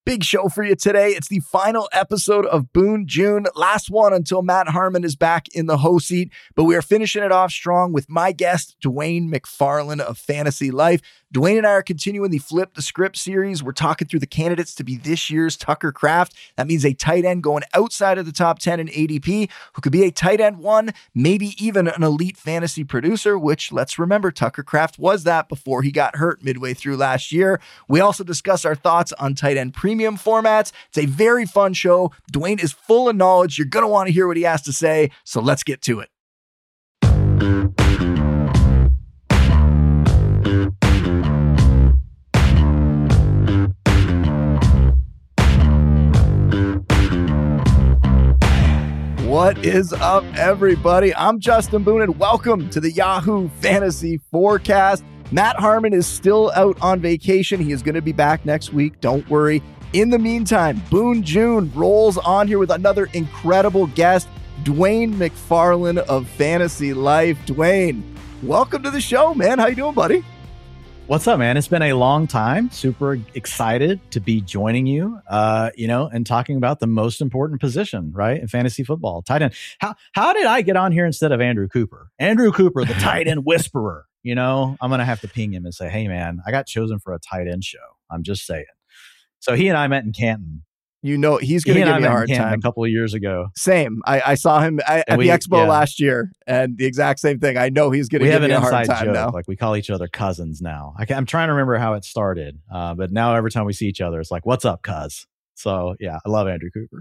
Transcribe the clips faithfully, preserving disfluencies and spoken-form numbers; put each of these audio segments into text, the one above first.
Big show for you today. It's the final episode of Boone June. Last one until Matt Harmon is back in the host seat. But we are finishing it off strong with my guest, Dwayne McFarland of Fantasy Life. Dwayne and I are continuing the Flip the Script series. We're talking through the candidates to be this year's Tucker Kraft. That means a tight end going outside of the top ten in A D P, who could be a tight end one, maybe even an elite fantasy producer, which, let's remember, Tucker Kraft was that before he got hurt midway through last year. We also discuss our thoughts on tight end premium formats. It's a very fun show. Dwayne is full of knowledge. You're going to want to hear what he has to say, so let's get to it. What is up, everybody? I'm Justin Boone, and welcome to the Yahoo Fantasy Forecast. Matt Harmon is still out on vacation. He is going to be back next week. Don't worry. In the meantime, Boone June rolls on here with another incredible guest, Dwayne McFarland of Fantasy Life. Dwayne, welcome to the show, man. How you doing, buddy? What's up, man? It's been a long time. Super excited to be joining you, uh, you know, and talking about the most important position, right, in fantasy football, tight end. How how did I get on here instead of Andrew Cooper? Andrew Cooper, the tight end whisperer. You know, I'm gonna have to ping him and say, "Hey, man, I got chosen for a tight end show." I'm just saying. So he and I met in Canton. You know, he's going to give me a hard time. A couple of years ago. Same. I, I saw him at, at we, the expo yeah. last year, and the exact same thing. I know he's going to give me a hard time joke. now. Like, we call each other cousins now. I can, I'm trying to remember how it started, uh, but now every time we see each other, it's like, "What's up, cuz?" So yeah, I love Andrew Cooper.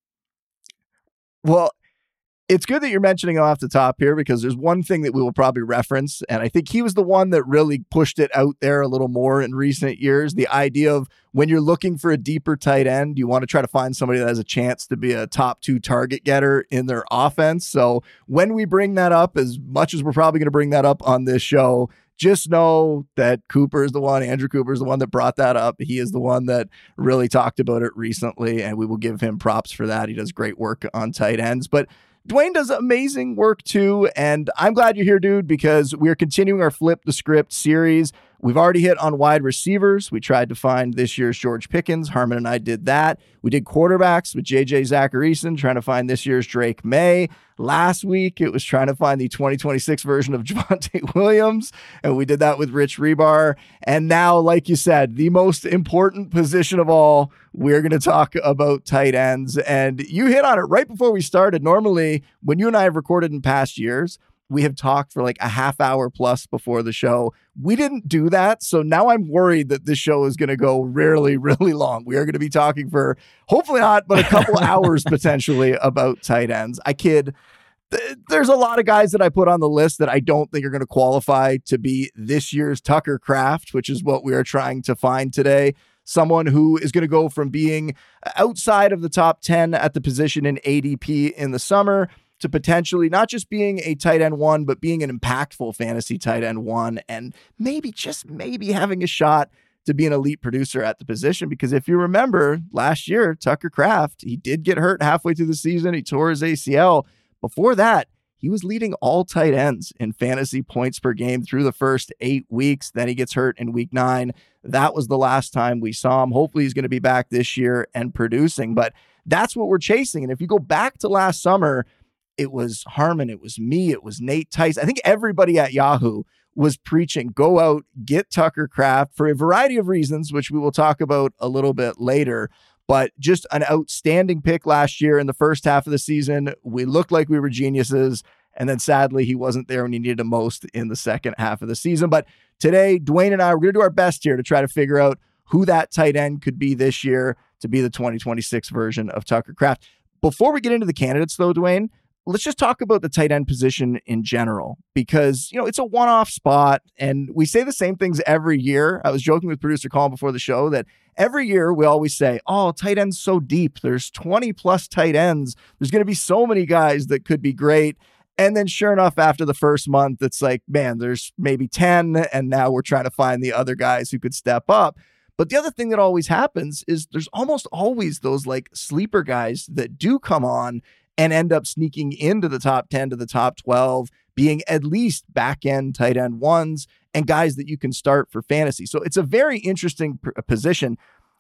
Well, it's good that you're mentioning him off the top here, because there's one thing that we will probably reference, and I think he was the one that really pushed it out there a little more in recent years. The idea of when you're looking for a deeper tight end, you want to try to find somebody that has a chance to be a top two target getter in their offense. So when we bring that up, as much as we're probably going to bring that up on this show, just know that Cooper is the one, Andrew Cooper is the one that brought that up. He is the one that really talked about it recently, and we will give him props for that. He does great work on tight ends. But Dwayne does amazing work too, and I'm glad you're here, dude, because we're continuing our Flip the Script series. We've already hit on wide receivers. We tried to find this year's George Pickens. Harmon and I did that. We did quarterbacks with J J Zacharyson, trying to find this year's Drake May. Last week, it was trying to find the twenty twenty-six version of Javonte Williams, and we did that with Rich Rebar. And now, like you said, the most important position of all, we're going to talk about tight ends. And you hit on it right before we started. Normally, when you and I have recorded in past years, we have talked for like a half hour plus before the show. We didn't do that. So now I'm worried that this show is going to go really, really long. We are going to be talking for hopefully not, but a couple hours potentially about tight ends. I kid. There's a lot of guys that I put on the list that I don't think are going to qualify to be this year's Tucker Kraft, which is what we are trying to find today. Someone who is going to go from being outside of the top ten at the position in A D P in the summer to potentially not just being a tight end one, but being an impactful fantasy tight end one, and maybe, just maybe having a shot to be an elite producer at the position. Because if you remember last year, Tucker Kraft, he did get hurt halfway through the season. He tore his A C L. Before that, he was leading all tight ends in fantasy points per game through the first eight weeks. Then he gets hurt in week nine. That was the last time we saw him. Hopefully he's going to be back this year and producing, but that's what we're chasing. And if you go back to last summer, it was Harmon, it was me, it was Nate Tice. I think everybody at Yahoo was preaching, go out, get Tucker Kraft for a variety of reasons, which we will talk about a little bit later. But just an outstanding pick last year in the first half of the season. We looked like we were geniuses. And then sadly, he wasn't there when you needed him most in the second half of the season. But today, Dwayne and I, we're going to do our best here to try to figure out who that tight end could be this year to be the twenty twenty-six version of Tucker Kraft. Before we get into the candidates, though, Dwayne, let's just talk about the tight end position in general, because, you know, it's a one-off spot and we say the same things every year. I was joking with producer Colin before the show that every year we always say, oh, tight end's so deep. There's twenty plus tight ends. There's going to be so many guys that could be great. And then sure enough, after the first month, it's like, man, there's maybe ten. And now we're trying to find the other guys who could step up. But the other thing that always happens is there's almost always those like sleeper guys that do come on and end up sneaking into the top ten to the top twelve, being at least back end tight end ones and guys that you can start for fantasy. So it's a very interesting p- position.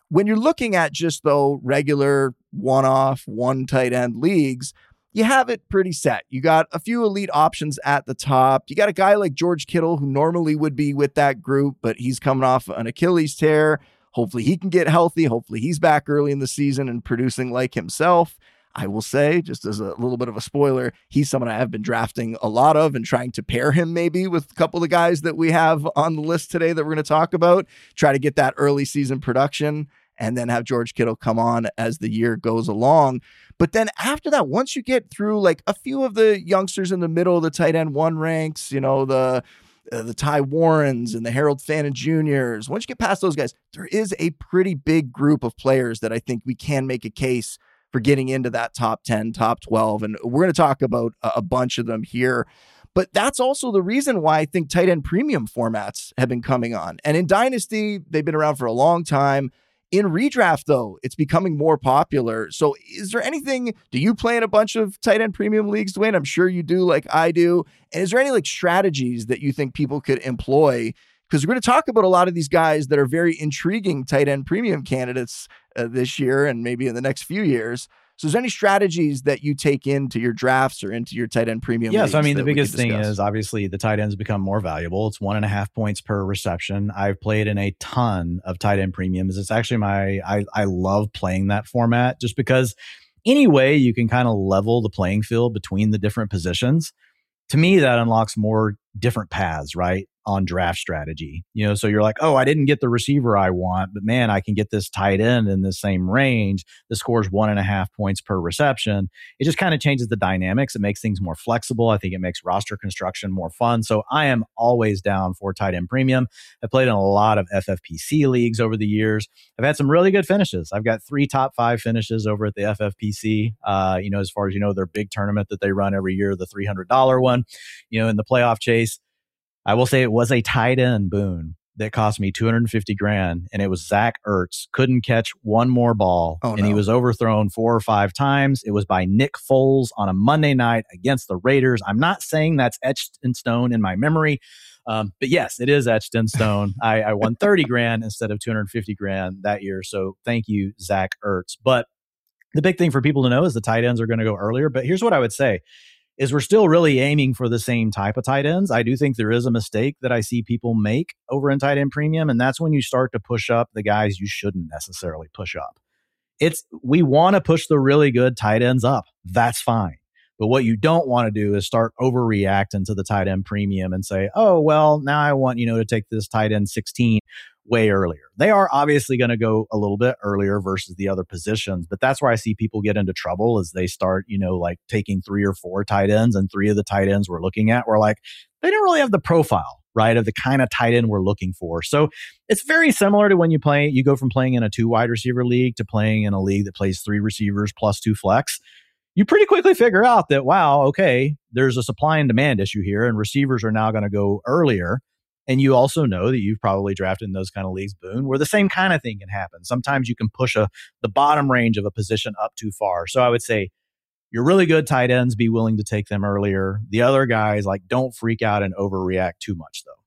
When you're looking at just, though, regular one-off, one tight end leagues, you have it pretty set. You got a few elite options at the top. You got a guy like George Kittle, who normally would be with that group, but he's coming off an Achilles tear. Hopefully he can get healthy. Hopefully he's back early in the season and producing like himself. I will say, just as a little bit of a spoiler, he's someone I have been drafting a lot of and trying to pair him maybe with a couple of the guys that we have on the list today that we're going to talk about, try to get that early season production, and then have George Kittle come on as the year goes along. But then after that, once you get through like a few of the youngsters in the middle of the tight end one ranks, you know, the uh, the Ty Warrens and the Harold Fannin Juniors, once you get past those guys, there is a pretty big group of players that I think we can make a case for getting into that top ten, top twelve. And we're going to talk about a, a bunch of them here. But that's also the reason why I think tight end premium formats have been coming on. And in Dynasty, they've been around for a long time. In redraft, though, it's becoming more popular. So is there anything, do you play in a bunch of tight end premium leagues, Dwayne? I'm sure you do, like I do. And is there any like strategies that you think people could employ? Because we're going to talk about a lot of these guys that are very intriguing tight end premium candidates uh, this year and maybe in the next few years. So is there any strategies that you take into your drafts or into your tight end premium? Yes. I mean, the we biggest could thing discuss? is obviously the tight ends become more valuable. It's one and a half points per reception. I've played in a ton of tight end premiums. It's actually my, I, I love playing that format just because anyway, you can kind of level the playing field between the different positions. To me, that unlocks more different paths, right? On draft strategy, you know, so you're like, oh, I didn't get the receiver I want, but man, I can get this tight end in the same range that scores one and a half points per reception. It just kind of changes the dynamics. It makes things more flexible. I think it makes roster construction more fun. So I am always down for tight end premium. I played in a lot of F F P C leagues over the years. I've had some really good finishes. I've got three top five finishes over at the F F P C. Uh, you know, as far as you know, their big tournament that they run every year, the three hundred dollars one, you know, in the playoff chase. I will say it was a tight end boon that cost me two hundred fifty grand, and it was Zach Ertz. Couldn't catch one more ball, oh, and no. he was overthrown four or five times. It was by Nick Foles on a Monday night against the Raiders. I'm not saying that's etched in stone in my memory, um, but yes, it is etched in stone. I, I won thirty grand instead of two hundred fifty grand that year. So thank you, Zach Ertz. But the big thing for people to know is the tight ends are going to go earlier. But here's what I would say. Is we're still really aiming for the same type of tight ends. I do think there is a mistake that I see people make over in tight end premium, and that's when you start to push up the guys you shouldn't necessarily push up. It's we want to push the really good tight ends up. That's fine. But what you don't want to do is start overreacting to the tight end premium and say, oh, well, now I want, you know, to take this tight end sixteen way earlier. They are obviously going to go a little bit earlier versus the other positions, but that's where I see people get into trouble as they start, you know, like taking three or four tight ends, and three of the tight ends we're looking at, we're like, they don't really have the profile, right, of the kind of tight end we're looking for. So it's very similar to when you play, you go from playing in a two wide receiver league to playing in a league that plays three receivers plus two flex. You pretty quickly figure out that, wow, okay, there's a supply and demand issue here, and receivers are now going to go earlier. And you also know that you've probably drafted in those kind of leagues, Boone, where the same kind of thing can happen. Sometimes you can push a the bottom range of a position up too far. So I would say you're really good tight ends, be willing to take them earlier. The other guys, like, don't freak out and overreact too much, though.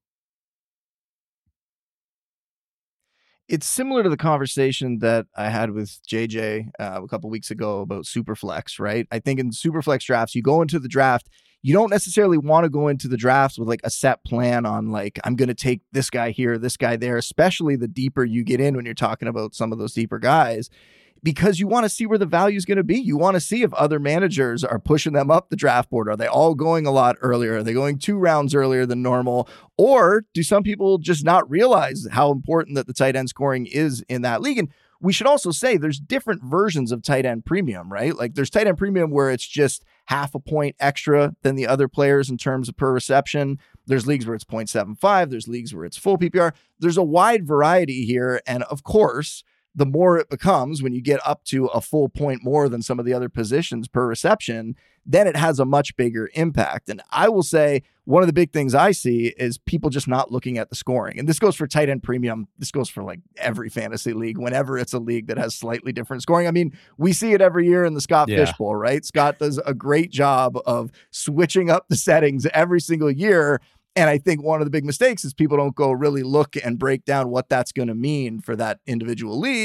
It's similar to the conversation that I had with J J uh, a couple weeks ago about Superflex, right? I think in Superflex drafts, you go into the draft, you don't necessarily want to go into the drafts with like a set plan on like, I'm going to take this guy here, this guy there, especially the deeper you get in when you're talking about some of those deeper guys, because you want to see where the value is going to be. You want to see if other managers are pushing them up the draft board. Are they all going a lot earlier? Are they going two rounds earlier than normal? Or do some people just not realize how important that the tight end scoring is in that league? And we should also say there's different versions of tight end premium, right? Like there's tight end premium where it's just half a point extra than the other players in terms of per reception. There's leagues where it's zero point seven five. There's leagues where it's full P P R. There's a wide variety here. And of course, the more it becomes when you get up to a full point more than some of the other positions per reception, then it has a much bigger impact. And I will say one of the big things I see is people just not looking at the scoring. And this goes for tight end premium. This goes for like every fantasy league, whenever it's a league that has slightly different scoring. I mean, we see it every year in the Scott Yeah. Fish Bowl, right? Scott does a great job of switching up the settings every single year. And I think one of the big mistakes is people don't go really look and break down what that's going to mean for that individual league.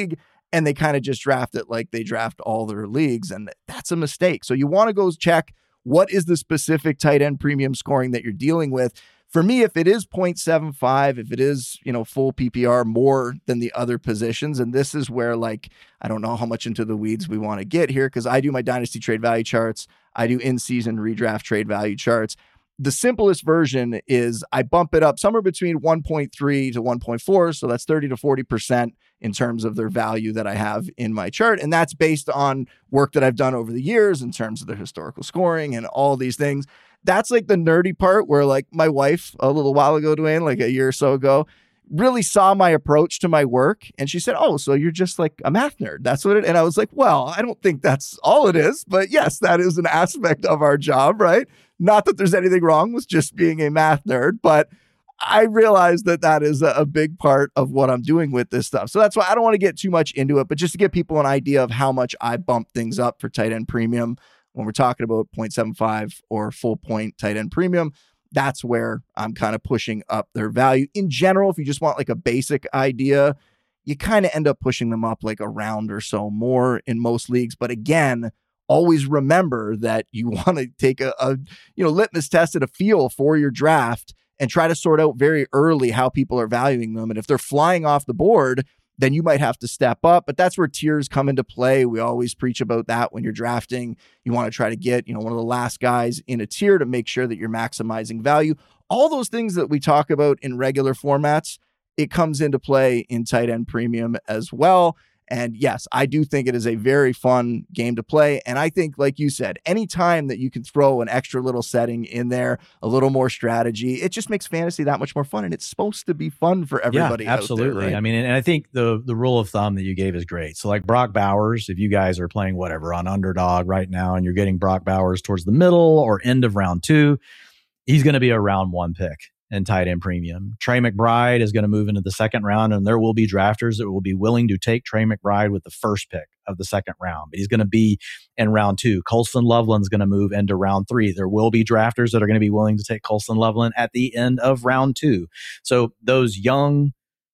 and they kind of just draft it like they draft all their leagues. And that's a mistake. So you want to go check what is the specific tight end premium scoring that you're dealing with. For me, if it is zero point seven five, if it is, you know, full P P R more than the other positions, and this is where, like, I don't know how much into the weeds we want to get here, because I do my dynasty trade value charts. I do in-season redraft trade value charts. The simplest version is I bump it up somewhere between one point three to one point four. So that's thirty to forty percent in terms of their value that I have in my chart. And that's based on work that I've done over the years in terms of their historical scoring and all these things. That's like the nerdy part where, like, my wife a little while ago, Dwayne, like a year or so ago, really saw my approach to my work. And she said, oh, so you're just like a math nerd. That's what it, and I was like, well, I don't think that's all it is, but yes, that is an aspect of our job, right? Not that there's anything wrong with just being a math nerd, but I realize that that is a, a big part of what I'm doing with this stuff. So that's why I don't want to get too much into it, but just to give people an idea of how much I bump things up for tight end premium when we're talking about zero point seven five or full point tight end premium. That's where I'm kind of pushing up their value. In general, if you just want like a basic idea, you kind of end up pushing them up like a round or so more in most leagues. But again, always remember that you want to take a, a you know litmus test and a feel for your draft and try to sort out very early how people are valuing them. And if they're flying off the board, then you might have to step up. But that's where tiers come into play. We always preach about that when you're drafting. You want to try to get, you know, one of the last guys in a tier to make sure that you're maximizing value. All those things that we talk about in regular formats, it comes into play in tight end premium as well. And yes, I do think it is a very fun game to play. And I think, like you said, anytime that you can throw an extra little setting in there, a little more strategy, it just makes fantasy that much more fun. And it's supposed to be fun for everybody. Yeah, absolutely. Out there, right? I mean, and I think the the rule of thumb that you gave is great. So like Brock Bowers, if you guys are playing whatever on Underdog right now and you're getting Brock Bowers towards the middle or end of round two, he's going to be a round one pick and tight end premium. Trey McBride is going to move into the second round, and there will be drafters that will be willing to take Trey McBride with the first pick of the second round, but he's going to be in round two. Colston Loveland's going to move into round three. There will be drafters that are going to be willing to take Colston Loveland at the end of round two. So those young,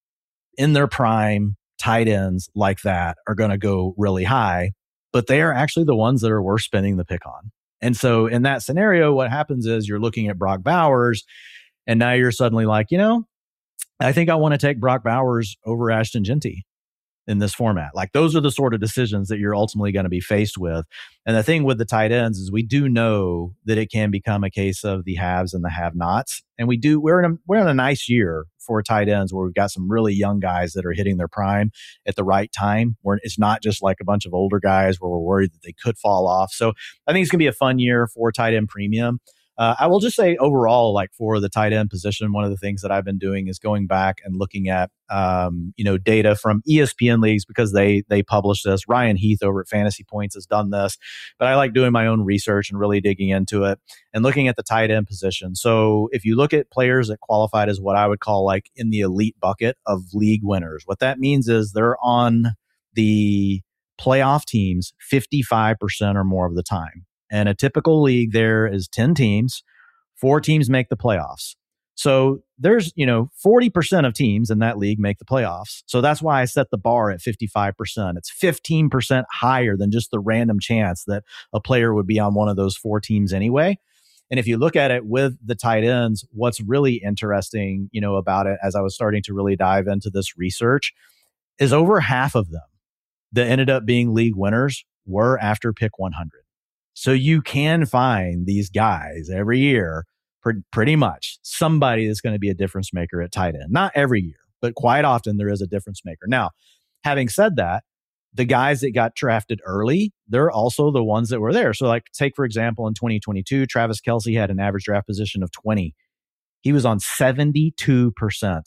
in their prime tight ends like that are going to go really high, but they are actually the ones that are worth spending the pick on. And so in that scenario, what happens is you're looking at Brock Bowers, and now you're suddenly like, you know, I think I want to take Brock Bowers over Ashton Genty in this format. Like, those are the sort of decisions that you're ultimately going to be faced with. And the thing with the tight ends is we do know that it can become a case of the haves and the have-nots. And we do, we're in a, we're in a nice year for tight ends where we've got some really young guys that are hitting their prime at the right time, where it's not just like a bunch of older guys where we're worried that they could fall off. So I think it's going to be a fun year for tight end premium. Uh, I will just say overall, like for the tight end position, one of the things that I've been doing is going back and looking at, um, you know, data from E S P N leagues, because they they publish this. Ryan Heath over at Fantasy Points has done this, but I like doing my own research and really digging into it and looking at the tight end position. So if you look at players that qualified as what I would call like in the elite bucket of league winners, what that means is they're on the playoff teams fifty-five percent or more of the time. And a typical league there is ten teams, four teams make the playoffs. So there's, you know, forty percent of teams in that league make the playoffs. So that's why I set the bar at fifty-five percent. It's fifteen percent higher than just the random chance that a player would be on one of those four teams anyway. And if you look at it with the tight ends, what's really interesting, you know, about it, as I was starting to really dive into this research, is over half of them that ended up being league winners were after pick one hundred. So you can find these guys every year, pr- pretty much somebody that's going to be a difference maker at tight end. Not every year, but quite often there is a difference maker. Now, having said that, the guys that got drafted early, they're also the ones that were there. So like, take, for example, in twenty twenty-two, Travis Kelce had an average draft position of twenty. He was on seventy-two percent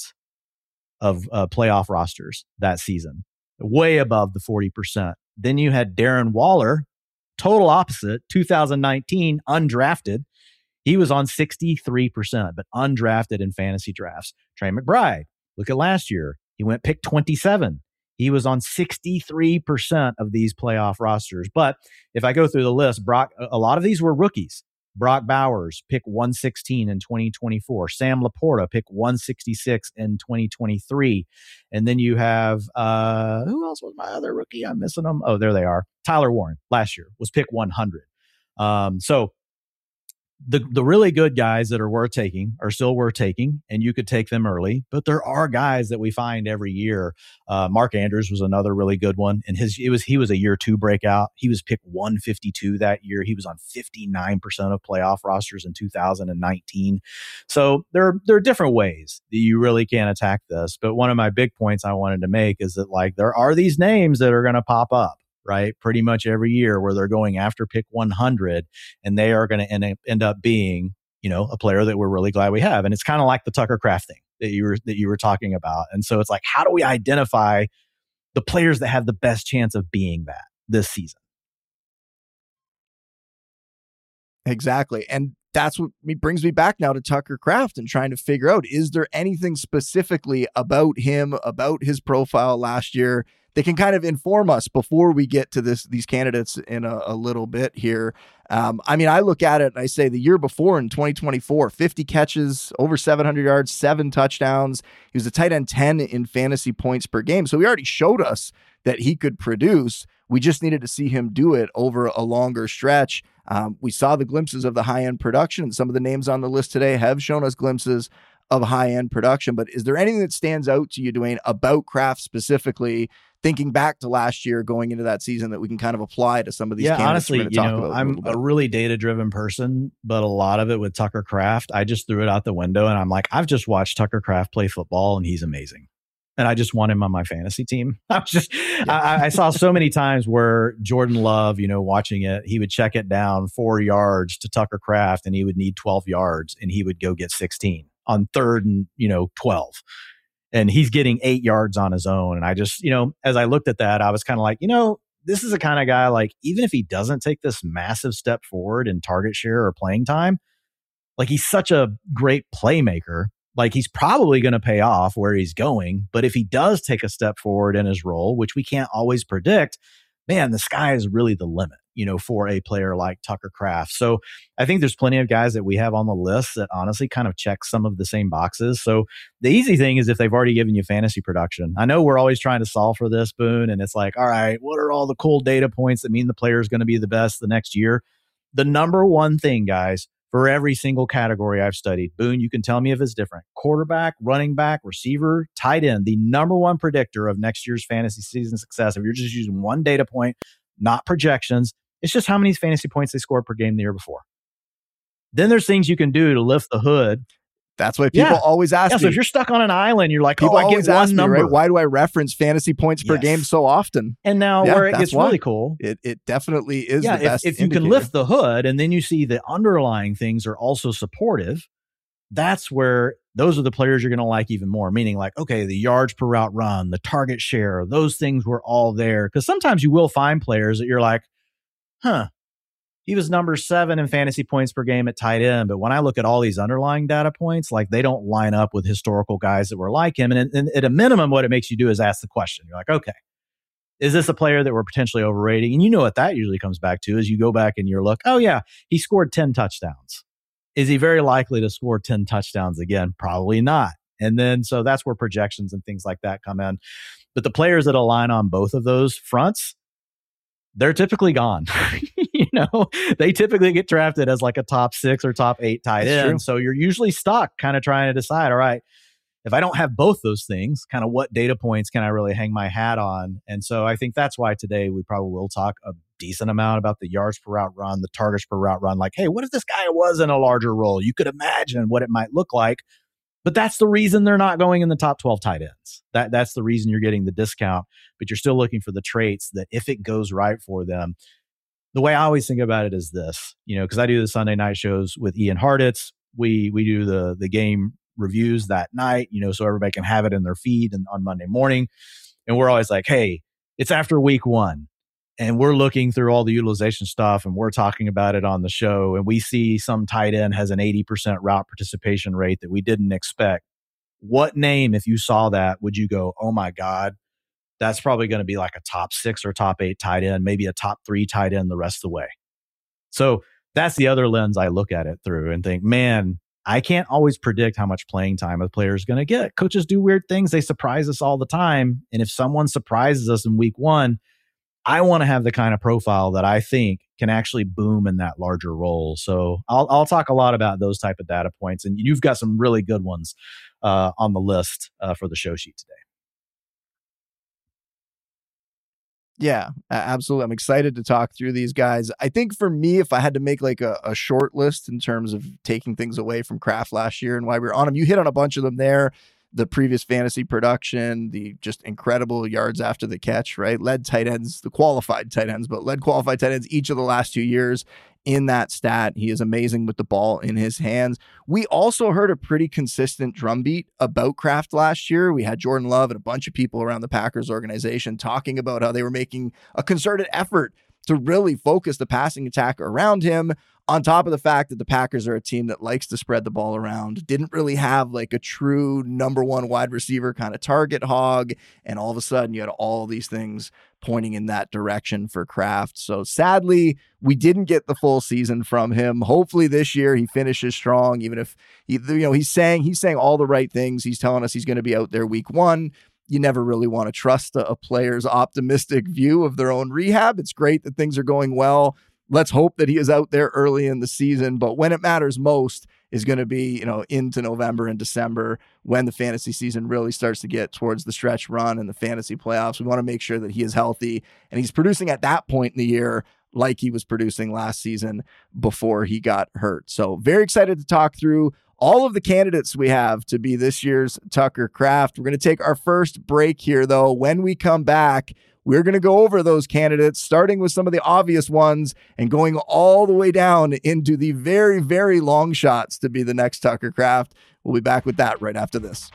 of uh, playoff rosters that season, way above the forty percent. Then you had Darren Waller, total opposite, two thousand nineteen, undrafted. He was on sixty-three percent, but undrafted in fantasy drafts. Trey McBride, look at last year. He went pick twenty-seven. He was on sixty-three percent of these playoff rosters. But if I go through the list, Brock, a lot of these were rookies. Brock Bowers, pick one sixteen in twenty twenty-four. Sam Laporta, pick one sixty-six in twenty twenty-three. And then you have, uh, who else was my other rookie? I'm missing them. Oh, there they are. Tyler Warren last year was pick one hundred. Um, so the the really good guys that are worth taking are still worth taking, and you could take them early. But there are guys that we find every year. Uh, Mark Andrews was another really good one, and his it was he was a year two breakout. He was picked one fifty-two that year. He was on fifty-nine percent of playoff rosters in two thousand nineteen. So there there are different ways that you really can attack this. But one of my big points I wanted to make is that like there are these names that are going to pop up, right? Pretty much every year where they're going after pick one hundred, and they are going to end, end up being, you know, a player that we're really glad we have. And it's kind of like the Tucker Kraft thing that you were, that you were talking about. And so it's like, how do we identify the players that have the best chance of being that this season? Exactly. And that's what brings me back now to Tucker Kraft and trying to figure out, is there anything specifically about him, about his profile last year that can kind of inform us before we get to this these candidates in a, a little bit here? Um, I mean, I look at it and I say the year before in twenty twenty-four, fifty catches, over seven hundred yards, seven touchdowns. He was a tight end ten in fantasy points per game. So he already showed us that he could produce. We just needed to see him do it over a longer stretch. Um, we saw the glimpses of the high-end production, and some of the names on the list today have shown us glimpses of high-end production. But is there anything that stands out to you, Dwayne, about Kraft specifically, thinking back to last year, going into that season, that we can kind of apply to some of these yeah, candidates honestly, we're going to you talk know, about? I'm a, a really data-driven person, but a lot of it with Tucker Kraft, I just threw it out the window, and I'm like, I've just watched Tucker Kraft play football, and he's amazing. And I just want him on my fantasy team. I was just, yeah. I, I saw so many times where Jordan Love, you know, watching it, he would check it down four yards to Tucker Kraft, and he would need twelve yards, and he would go get sixteen on third and, you know, twelve. And he's getting eight yards on his own. And I just, you know, as I looked at that, I was kind of like, you know, this is the kind of guy, like, even if he doesn't take this massive step forward in target share or playing time, like, he's such a great playmaker. Like, he's probably going to pay off where he's going. But if he does take a step forward in his role, which we can't always predict, man, the sky is really the limit, you know, for a player like Tucker Kraft. So I think there's plenty of guys that we have on the list that honestly kind of check some of the same boxes. So the easy thing is if they've already given you fantasy production. I know we're always trying to solve for this, Boone, and it's like, all right, what are all the cool data points that mean the player is going to be the best the next year? The number one thing, guys, for every single category I've studied, Boone, you can tell me if it's different. Quarterback, running back, receiver, tight end, the number one predictor of next year's fantasy season success, if you're just using one data point, not projections, it's just how many fantasy points they scored per game the year before. Then there's things you can do to lift the hood. That's why people yeah. always ask yeah, me. So if you're stuck on an island, you're like, people oh, I always get one ask me, number. right? Why do I reference fantasy points per yes. game so often? And now yeah, where it gets why. really cool. It it definitely is yeah, the if, best if you indicator. can lift the hood and then you see the underlying things are also supportive, that's where those are the players you're going to like even more. Meaning like, okay, the yards per route run, the target share, those things were all there. Because sometimes you will find players that you're like, huh, he was number seven in fantasy points per game at tight end. But when I look at all these underlying data points, like they don't line up with historical guys that were like him. And, and at a minimum, what it makes you do is ask the question. You're like, okay, is this a player that we're potentially overrating? And you know what that usually comes back to is you go back and you look, oh yeah, he scored ten touchdowns. Is he very likely to score ten touchdowns again? Probably not. And then, so that's where projections and things like that come in. But the players that align on both of those fronts, they're typically gone. You know, they typically get drafted as like a top six or top eight tight That's end. true. So you're usually stuck kind of trying to decide, all right, if I don't have both those things, kind of what data points can I really hang my hat on? And so I think that's why today we probably will talk a decent amount about the yards per route run, the targets per route run. Like, hey, what if this guy was in a larger role? You could imagine what it might look like. But that's the reason they're not going in the top twelve tight ends. That That's the reason you're getting the discount. But you're still looking for the traits that if it goes right for them. The way I always think about it is this, you know, because I do the Sunday night shows with Ian Harditz. We we do the the game reviews that night, you know, so everybody can have it in their feed and on Monday morning. And we're always like, hey, it's after week one. And we're looking through all the utilization stuff and we're talking about it on the show. And we see some tight end has an eighty percent route participation rate that we didn't expect. What name, if you saw that, would you go, oh my God, that's probably going to be like a top six or top eight tight end, maybe a top three tight end the rest of the way. So that's the other lens I look at it through and think, man, I can't always predict how much playing time a player is going to get. Coaches do weird things. They surprise us all the time. And if someone surprises us in week one, I want to have the kind of profile that I think can actually boom in that larger role. So I'll, I'll talk a lot about those type of data points. And you've got some really good ones uh, on the list uh, for the show sheet today. Yeah, absolutely. I'm excited to talk through these guys. I think for me, if I had to make like a, a short list in terms of taking things away from Kraft last year and why we were on him, you hit on a bunch of them there. The previous fantasy production, the just incredible yards after the catch, right? Led tight ends, the qualified tight ends, but led qualified tight ends each of the last two years in that stat. He is amazing with the ball in his hands. We also heard a pretty consistent drumbeat about Kraft last year. We had Jordan Love and a bunch of people around the Packers organization talking about how they were making a concerted effort to really focus the passing attack around him, on top of the fact that the Packers are a team that likes to spread the ball around, didn't really have like a true number one wide receiver kind of target hog. And all of a sudden you had all these things pointing in that direction for Kraft. So sadly, we didn't get the full season from him. Hopefully this year he finishes strong, even if he, you know, he's saying, he's saying all the right things. He's telling us he's going to be out there week one. You never really want to trust a, a player's optimistic view of their own rehab. It's great that things are going well. Let's hope that he is out there early in the season. But when it matters most is going to be, you know, into November and December when the fantasy season really starts to get towards the stretch run and the fantasy playoffs. We want to make sure that he is healthy and he's producing at that point in the year like he was producing last season before he got hurt. So very excited to talk through all of the candidates we have to be this year's Tucker Kraft. We're going to take our first break here, though. When we come back, we're going to go over those candidates, starting with some of the obvious ones and going all the way down into the very, very long shots to be the next Tucker Kraft. We'll be back with that right after this.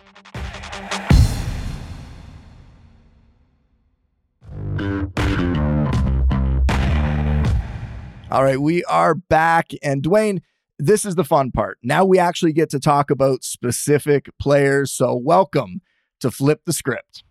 All right, we are back. And Dwayne, this is the fun part. Now we actually get to talk about specific players. So welcome to Flip the Script.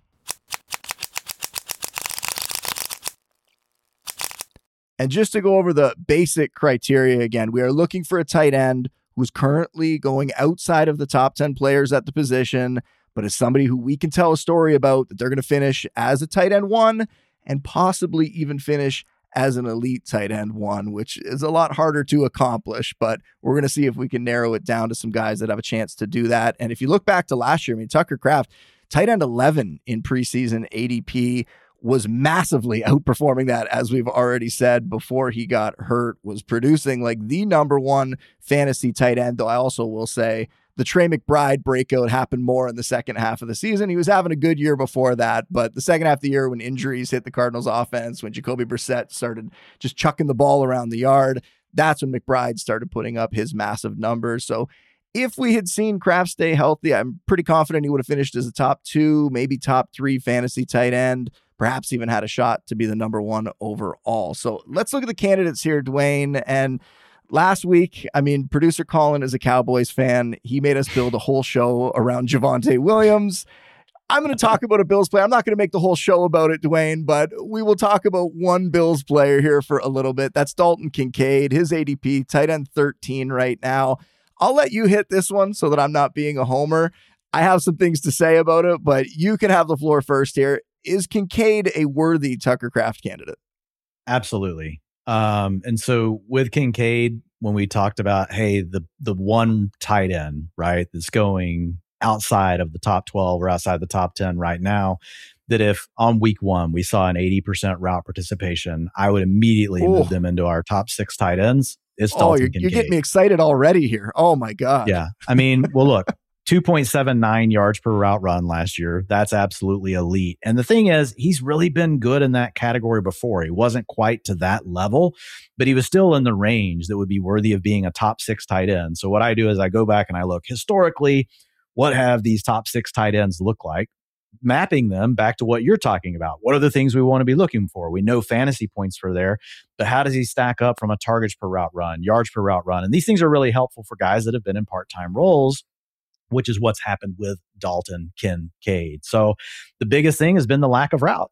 And just to go over the basic criteria again, we are looking for a tight end who's currently going outside of the top ten players at the position, but is somebody who we can tell a story about that they're going to finish as a tight end one and possibly even finish as an elite tight end one, which is a lot harder to accomplish, but we're going to see if we can narrow it down to some guys that have a chance to do that. And if you look back to last year, I mean, Tucker Kraft, tight end eleven in preseason A D P, was massively outperforming that, as we've already said, before he got hurt, was producing like the number one fantasy tight end. Though I also will say the Trey McBride breakout happened more in the second half of the season. He was having a good year before that, but the second half of the year when injuries hit the Cardinals offense, when Jacoby Brissett started just chucking the ball around the yard, that's when McBride started putting up his massive numbers. So if we had seen Kraft stay healthy, I'm pretty confident he would have finished as a top two, maybe top three fantasy tight end, perhaps even had a shot to be the number one overall. So let's look at the candidates here, Dwayne. And last week, I mean, producer Colin is a Cowboys fan. He made us build a whole show around Javonte Williams. I'm going to talk about a Bills player. I'm not going to make the whole show about it, Dwayne, but we will talk about one Bills player here for a little bit. That's Dalton Kincaid, his A D P, tight end thirteen right now. I'll let you hit this one so that I'm not being a homer. I have some things to say about it, but you can have the floor first here. Is Kincaid a worthy Tucker Kraft candidate? Absolutely. Um, and so with Kincaid, when we talked about, hey, the the one tight end, right, that's going outside of the top twelve or outside the top ten right now, that if on week one we saw an eighty percent route participation, I would immediately Ooh. move them into our top six tight ends. It's Dalton oh, you're, Kincaid. You're getting me excited already here. Oh my God. Yeah. I mean, well, look, two point seven nine yards per route run last year. That's absolutely elite. And the thing is, he's really been good in that category before. He wasn't quite to that level, but he was still in the range that would be worthy of being a top six tight end. So what I do is I go back and I look historically, what have these top six tight ends look like? Mapping them back to what you're talking about. What are the things we want to be looking for? We know fantasy points for there, but how does he stack up from a targets per route run, yards per route run? And these things are really helpful for guys that have been in part-time roles, which is what's happened with Dalton Kincaid. So the biggest thing has been the lack of routes.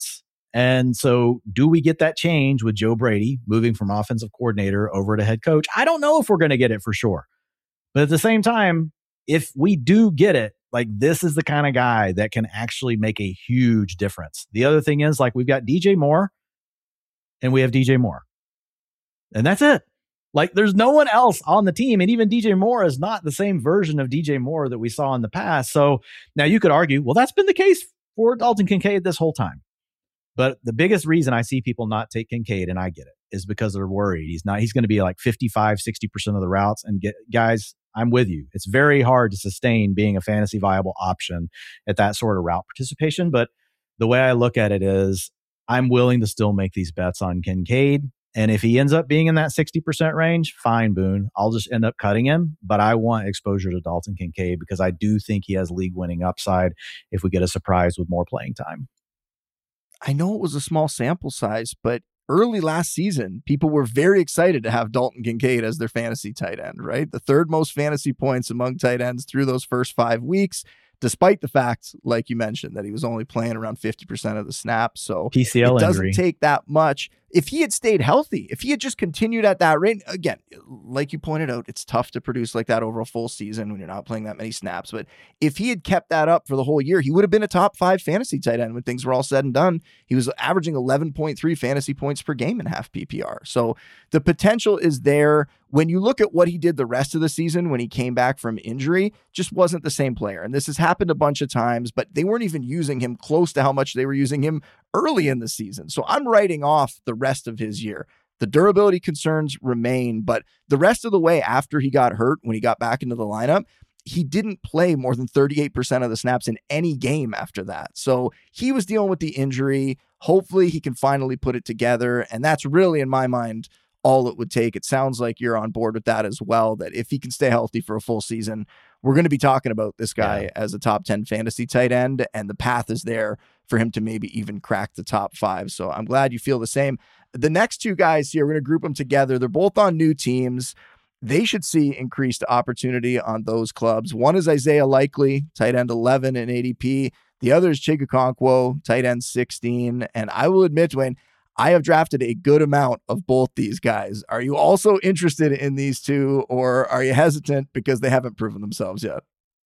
And so do we get that change with Joe Brady moving from offensive coordinator over to head coach? I don't know if we're going to get it for sure. But at the same time, if we do get it, like this is the kind of guy that can actually make a huge difference. The other thing is like we've got D J Moore and we have D J Moore. And that's it. Like there's no one else on the team. And even D J Moore is not the same version of D J Moore that we saw in the past. So now you could argue, well, that's been the case for Dalton Kincaid this whole time. But the biggest reason I see people not take Kincaid, and I get it, is because they're worried. He's not, he's going to be like fifty-five, sixty percent of the routes. And get guys, I'm with you. It's very hard to sustain being a fantasy viable option at that sort of route participation. But the way I look at it is I'm willing to still make these bets on Kincaid. And if he ends up being in that sixty percent range, fine, Boone. I'll just end up cutting him. But I want exposure to Dalton Kincaid because I do think he has league winning upside if we get a surprise with more playing time. I know it was a small sample size, but early last season, people were very excited to have Dalton Kincaid as their fantasy tight end, right? The third most fantasy points among tight ends through those first five weeks, despite the fact, like you mentioned, that he was only playing around fifty percent of the snaps. So P C L it doesn't injury. take that much. If he had stayed healthy, if he had just continued at that rate, again, like you pointed out, it's tough to produce like that over a full season when you're not playing that many snaps. But if he had kept that up for the whole year, he would have been a top five fantasy tight end when things were all said and done. He was averaging eleven point three fantasy points per game in half P P R. So the potential is there. When you look at what he did the rest of the season when he came back from injury, just wasn't the same player. And this has happened a bunch of times, but they weren't even using him close to how much they were using him early in the season. So I'm writing off the rest of his year. The durability concerns remain, but the rest of the way after he got hurt, when he got back into the lineup, he didn't play more than thirty-eight percent of the snaps in any game after that. So he was dealing with the injury. Hopefully he can finally put it together. And that's really, in my mind, all it would take. It sounds like you're on board with that as well, that if he can stay healthy for a full season, we're going to be talking about this guy yeah. as a top ten fantasy tight end, and the path is there for him to maybe even crack the top five. So I'm glad you feel the same. The next two guys here, we're going to group them together. They're both on new teams. They should see increased opportunity on those clubs. One is Isaiah Likely, tight end eleven in A D P. The other is Chig Okonkwo, tight end sixteen. And I will admit, Dwayne, I have drafted a good amount of both these guys. Are you also interested in these two, or are you hesitant because they haven't proven themselves yet?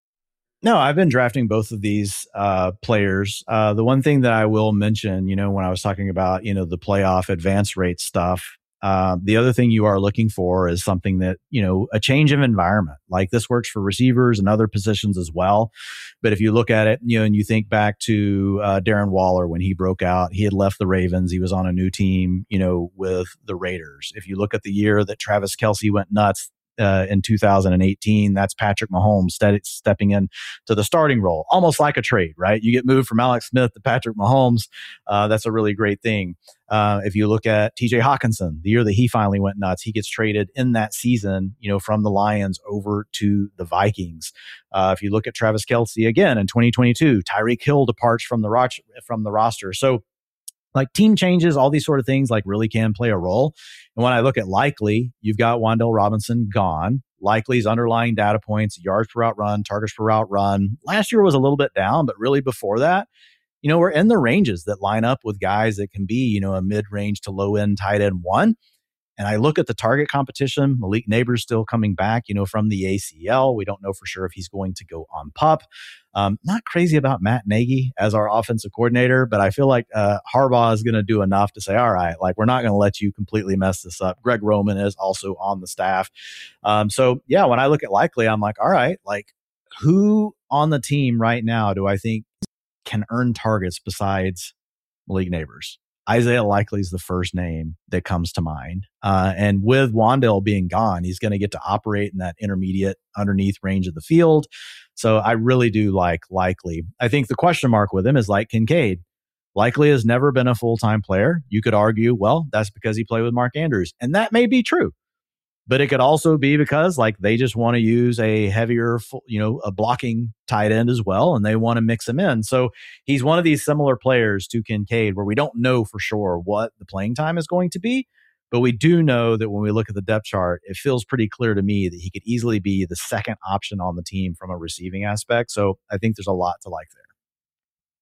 No, I've been drafting both of these uh, players. Uh, the one thing that I will mention, you know, when I was talking about, you know, the playoff advance rate stuff, uh, the other thing you are looking for is something that, you know, a change of environment. Like this works for receivers and other positions as well. But if you look at it, you know, and you think back to uh, Darren Waller when he broke out, he had left the Ravens. He was on a new team, you know, with the Raiders. If you look at the year that Travis Kelce went nuts, Uh, in two thousand eighteen, that's Patrick Mahomes ste- stepping in to the starting role, almost like a trade, right? You get moved from Alex Smith to Patrick Mahomes. Uh, that's a really great thing. Uh, if you look at T J Hawkinson, the year that he finally went nuts, he gets traded in that season, you know, from the Lions over to the Vikings. Uh, if you look at Travis Kelce again in twenty twenty-two, Tyreek Hill departs from the ro- from the roster. So like team changes, all these sort of things like really can play a role. And when I look at Likely, you've got Wan'Dale Robinson gone. Likely's underlying data points, yards per route run, targets per route run. Last year was a little bit down, but really before that, you know, we're in the ranges that line up with guys that can be, you know, a mid-range to low-end tight end one. And I look at the target competition. Malik Neighbors still coming back, you know, from the A C L. We don't know for sure if he's going to go on PUP. Um, not crazy about Matt Nagy as our offensive coordinator, but I feel like uh, Harbaugh is going to do enough to say, all right, like we're not going to let you completely mess this up. Greg Roman is also on the staff. Um, so yeah, when I look at Likely, I'm like, all right, like who on the team right now do I think can earn targets besides Malik Neighbors? Isaiah Likely is the first name that comes to mind. Uh, and with Wan'Dale being gone, he's going to get to operate in that intermediate underneath range of the field. So I really do like Likely. I think the question mark with him is like Kincaid. Likely has never been a full-time player. You could argue, well, that's because he played with Mark Andrews. And that may be true. But it could also be because like they just want to use a heavier, you know, a blocking tight end as well, and they want to mix him in. So he's one of these similar players to Kincaid where we don't know for sure what the playing time is going to be, but we do know that when we look at the depth chart, it feels pretty clear to me that he could easily be the second option on the team from a receiving aspect. So I think there's a lot to like there.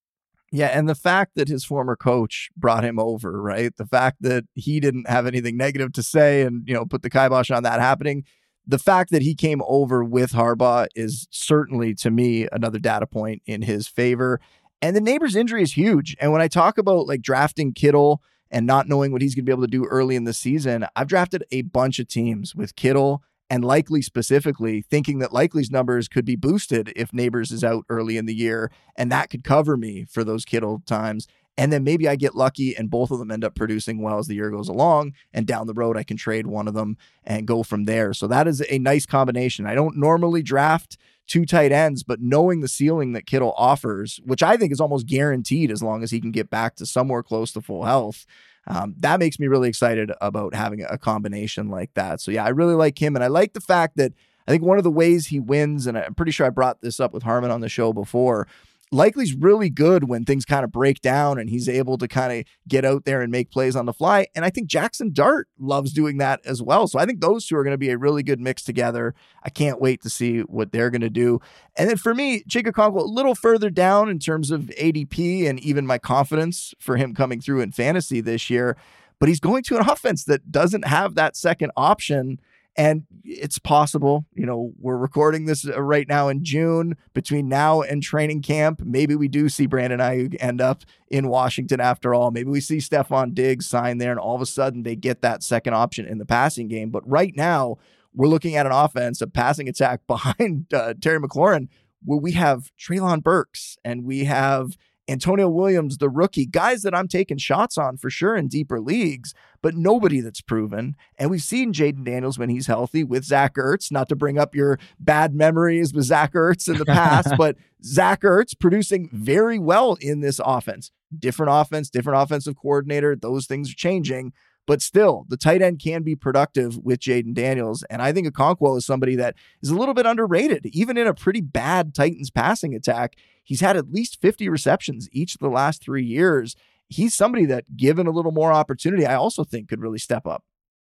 Yeah, and the fact that his former coach brought him over, right? The fact that he didn't have anything negative to say and, you know, put the kibosh on that happening. The fact that he came over with Harbaugh is certainly, to me, another data point in his favor. And the Neighbors injury is huge. And when I talk about like drafting Kittle and not knowing what he's going to be able to do early in the season, I've drafted a bunch of teams with Kittle and Likely specifically, thinking that Likely's numbers could be boosted if Neighbors is out early in the year, and that could cover me for those Kittle times. And then maybe I get lucky and both of them end up producing well as the year goes along, and down the road I can trade one of them and go from there. So that is a nice combination. I don't normally draft two tight ends, but knowing the ceiling that Kittle offers, which I think is almost guaranteed as long as he can get back to somewhere close to full health, Um, that makes me really excited about having a combination like that. So yeah, I really like him. And I like the fact that I think one of the ways he wins, and I'm pretty sure I brought this up with Harmon on the show before, Likely's really good when things kind of break down and he's able to kind of get out there and make plays on the fly. And I think Jackson Dart loves doing that as well. So I think those two are going to be a really good mix together. I can't wait to see what they're going to do. And then for me, Chig Okonkwo, a little further down in terms of A D P and even my confidence for him coming through in fantasy this year. But he's going to an offense that doesn't have that second option. And it's possible, you know, we're recording this right now in June. Between now and training camp, maybe we do see Brandon Ayuk end up in Washington after all. Maybe we see Stephon Diggs sign there and all of a sudden they get that second option in the passing game. But right now, we're looking at an offense, a passing attack behind uh, Terry McLaurin, where we have Treylon Burks and we have Antonio Williams, the rookie, guys that I'm taking shots on for sure in deeper leagues, but nobody that's proven. And we've seen Jaden Daniels when he's healthy with Zach Ertz, not to bring up your bad memories with Zach Ertz in the past, but Zach Ertz producing very well in this offense. Different offense, different offensive coordinator. Those things are changing. But still, the tight end can be productive with Jaden Daniels. And I think Okonkwo is somebody that is a little bit underrated. Even in a pretty bad Titans passing attack, he's had at least fifty receptions each of the last three years. He's somebody that, given a little more opportunity, I also think could really step up.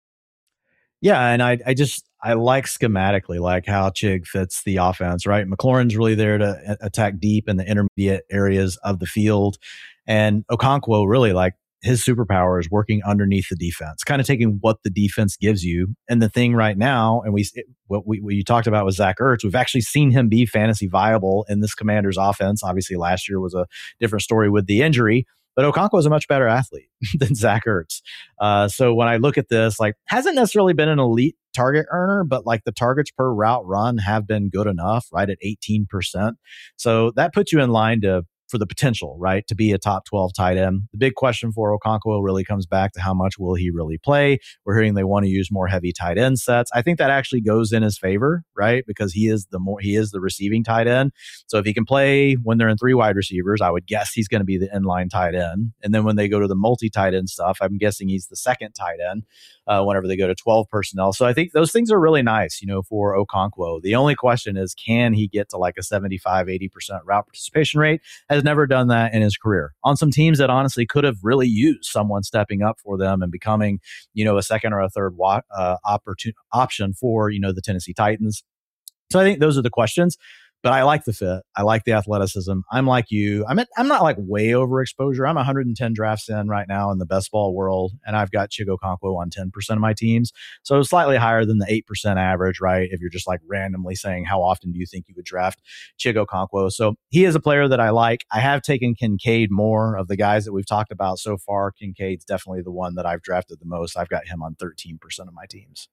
Yeah, and I I just, I like schematically, like how Chig fits the offense, right? McLaurin's really there to attack deep in the intermediate areas of the field. And Okonkwo really, like, his superpower is working underneath the defense, kind of taking what the defense gives you. And the thing right now, and we what we what you talked about with Zach Ertz, we've actually seen him be fantasy viable in this Commanders offense. Obviously, last year was a different story with the injury, but Okonkwo is a much better athlete than Zach Ertz. Uh, so when I look at this, like, hasn't necessarily been an elite target earner, but like the targets per route run have been good enough, right, at eighteen percent. So that puts you in line to for the potential, right, to be a top twelve tight end. The big question for Okonkwo really comes back to how much will he really play. We're hearing they want to use more heavy tight end sets. I think that actually goes in his favor, right, because he is the more he is the receiving tight end. So if he can play when they're in three wide receivers, I would guess he's going to be the inline tight end. And then when they go to the multi tight end stuff, I'm guessing he's the second tight end uh, whenever they go to twelve personnel. So I think those things are really nice, you know, for Okonkwo. The only question is, can he get to like a seventy-five, eighty percent route participation rate? Has never done that in his career on some teams that honestly could have really used someone stepping up for them and becoming, you know, a second or a third wa- uh, opportun- option for, you know, the Tennessee Titans. So I think those are the questions. But I like the fit. I like the athleticism. I'm like you. I'm at, I'm not like way overexposure. I'm one hundred ten drafts in right now in the best ball world, and I've got Chig Okonkwo on ten percent of my teams. So slightly higher than the eight percent average, right? If you're just like randomly saying, how often do you think you would draft Chig Okonkwo? So he is a player that I like. I have taken Kincaid more. Of the guys that we've talked about so far, Kincaid's definitely the one that I've drafted the most. I've got him on thirteen percent of my teams.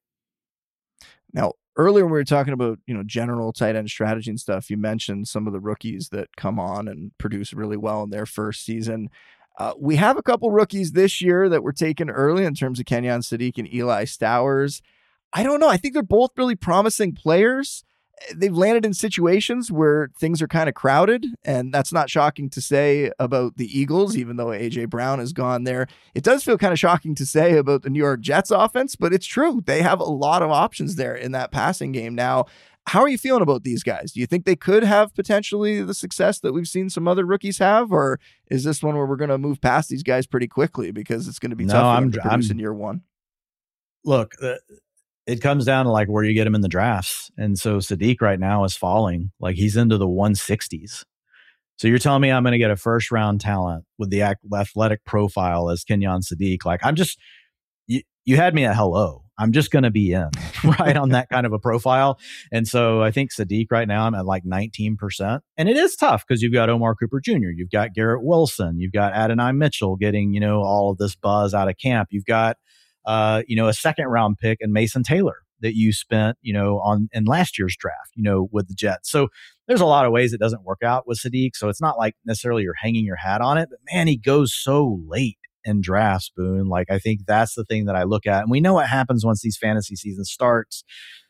Now, earlier when we were talking about, you know, general tight end strategy and stuff, you mentioned some of the rookies that come on and produce really well in their first season. Uh, we have a couple rookies this year that were taken early in terms of Kenyon Sadiq and Eli Stowers. I don't know. I think they're both really promising players. They've landed in situations where things are kind of crowded, and that's not shocking to say about the Eagles, even though A J Brown has gone there. It does feel kind of shocking to say about the New York Jets offense, but it's true. They have a lot of options there in that passing game now. How are you feeling about these guys? Do you think they could have potentially the success that we've seen some other rookies have, or is this one where we're going to move past these guys pretty quickly because it's going to be no, tough for I'm, them to produce I'm, in year one? Look, uh, it comes down to like where you get him in the drafts. And so Sadiq right now is falling. Like he's into the one sixties. So you're telling me I'm going to get a first round talent with the athletic profile as Kenyon Sadiq? Like, I'm just, you, you had me at hello. I'm just going to be in right on that kind of a profile. And so I think Sadiq right now, I'm at like nineteen percent. And it is tough because you've got Omar Cooper Junior You've got Garrett Wilson. You've got Adonai Mitchell getting, you know, all of this buzz out of camp. You've got, uh, you know, a second round pick and Mason Taylor that you spent, you know, on in last year's draft, you know, with the Jets. So there's a lot of ways it doesn't work out with Sadiq. So it's not like necessarily you're hanging your hat on it, but man, he goes so late in drafts, Boone. Like, I think that's the thing that I look at. And we know what happens once these fantasy season starts.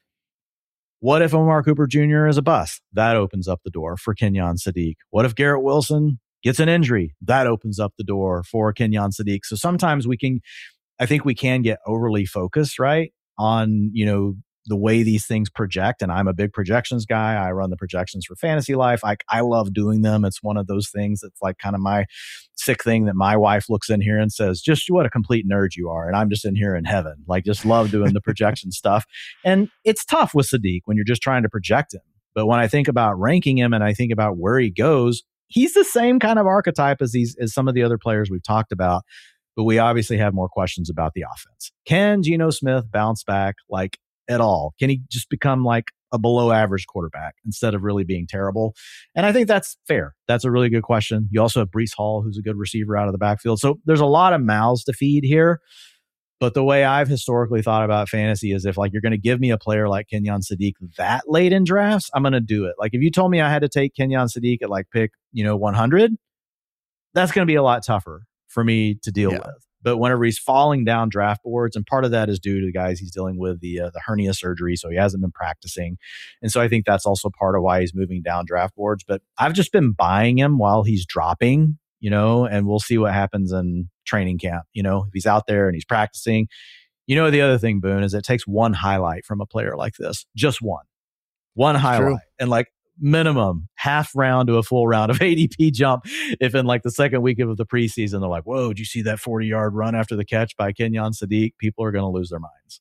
What if Omar Cooper Junior is a bust? That opens up the door for Kenyon Sadiq. What if Garrett Wilson gets an injury? That opens up the door for Kenyon Sadiq. So sometimes we can, I think we can get overly focused, right, on, you know, the way these things project. And I'm a big projections guy. I run the projections for Fantasy Life. I, I love doing them. It's one of those things that's like kind of my sick thing that my wife looks in here and says, just what a complete nerd you are. And I'm just in here in heaven. Like, just love doing the projection stuff. And it's tough with Sadiq when you're just trying to project him. But when I think about ranking him and I think about where he goes, he's the same kind of archetype as these, as some of the other players we've talked about. But we obviously have more questions about the offense. Can Geno Smith bounce back like at all? Can he just become like a below average quarterback instead of really being terrible? And I think that's fair. That's a really good question. You also have Breece Hall, who's a good receiver out of the backfield. So there's a lot of mouths to feed here. But the way I've historically thought about fantasy is if like you're going to give me a player like Kenyon Sadiq that late in drafts, I'm going to do it. Like if you told me I had to take Kenyon Sadiq at like pick, you know, one hundred, that's going to be a lot tougher for me to deal yeah. with. But whenever he's falling down draft boards, and part of that is due to the guys he's dealing with the uh, the hernia surgery, so he hasn't been practicing. And so I think that's also part of why he's moving down draft boards. But I've just been buying him while he's dropping, you know, and we'll see what happens in training camp. You know, if he's out there and he's practicing. You know, the other thing, Boone, is it takes one highlight from a player like this, just one, one highlight. True. And like, minimum half round to a full round of A D P jump. If in like the second week of the preseason, they're like, whoa, did you see that forty yard run after the catch by Kenyon Sadiq? People are going to lose their minds.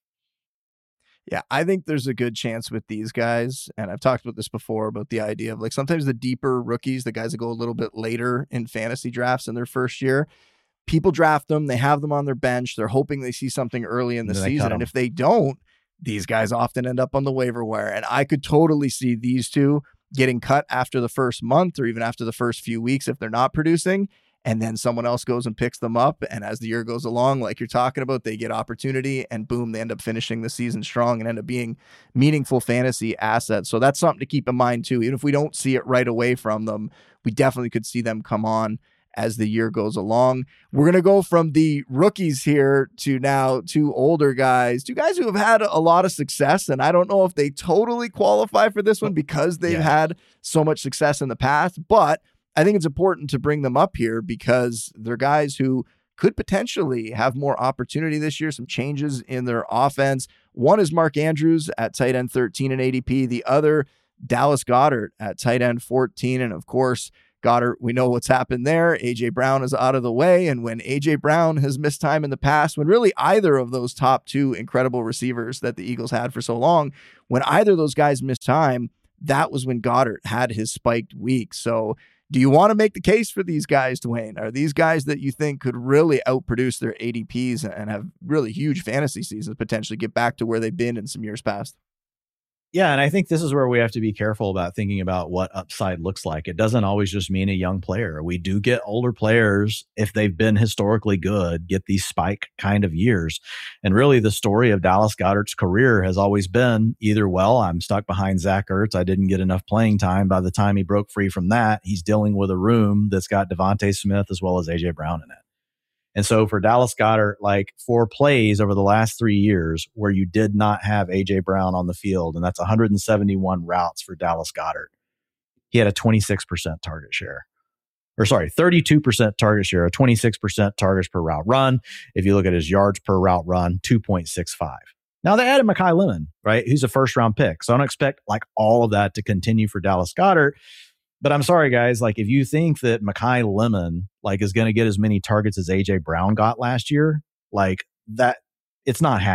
Yeah, I think there's a good chance with these guys. And I've talked about this before about the idea of like sometimes the deeper rookies, the guys that go a little bit later in fantasy drafts in their first year, people draft them. They have them on their bench. They're hoping they see something early in the season. And if they don't, these guys often end up on the waiver wire. And I could totally see these two getting cut after the first month or even after the first few weeks if they're not producing, and then someone else goes and picks them up. And as the year goes along, like you're talking about, they get opportunity and boom, they end up finishing the season strong and end up being meaningful fantasy assets. So that's something to keep in mind too. Even if we don't see it right away from them, we definitely could see them come on as the year goes along. We're going to go from the rookies here to now two older guys, two guys who have had a lot of success. And I don't know if they totally qualify for this one because they've yeah. had so much success in the past, but I think it's important to bring them up here because they're guys who could potentially have more opportunity this year, some changes in their offense. One is Mark Andrews at tight end thirteen in A D P. The other, Dallas Goedert at tight end fourteen. And of course, Goddard, we know what's happened there. A J Brown is out of the way. And when A J Brown has missed time in the past, when really either of those top two incredible receivers that the Eagles had for so long, when either of those guys missed time, that was when Goddard had his spiked week. So do you want to make the case for these guys, Dwayne? Are these guys that you think could really outproduce their A D Ps and have really huge fantasy seasons, potentially get back to where they've been in some years past? Yeah, and I think this is where we have to be careful about thinking about what upside looks like. It doesn't always just mean a young player. We do get older players, if they've been historically good, get these spike kind of years. And really the story of Dallas Goedert's career has always been either, well, I'm stuck behind Zach Ertz. I didn't get enough playing time. By the time he broke free from that, he's dealing with a room that's got Devontae Smith as well as A J Brown in it. And so for Dallas Goedert, like for plays over the last three years where you did not have A J Brown on the field, and that's one hundred seventy-one routes for Dallas Goedert, he had a twenty-six percent target share. Or sorry, thirty-two percent target share, a twenty-six percent targets per route run. If you look at his yards per route run, two point six five. Now they added Mekhi Lemon, right? Who's a first round pick. So I don't expect like all of that to continue for Dallas Goedert. But I'm sorry, guys, like if you think that Mekhi Lemon like is going to get as many targets as A J Brown got last year, like that, it's not happening.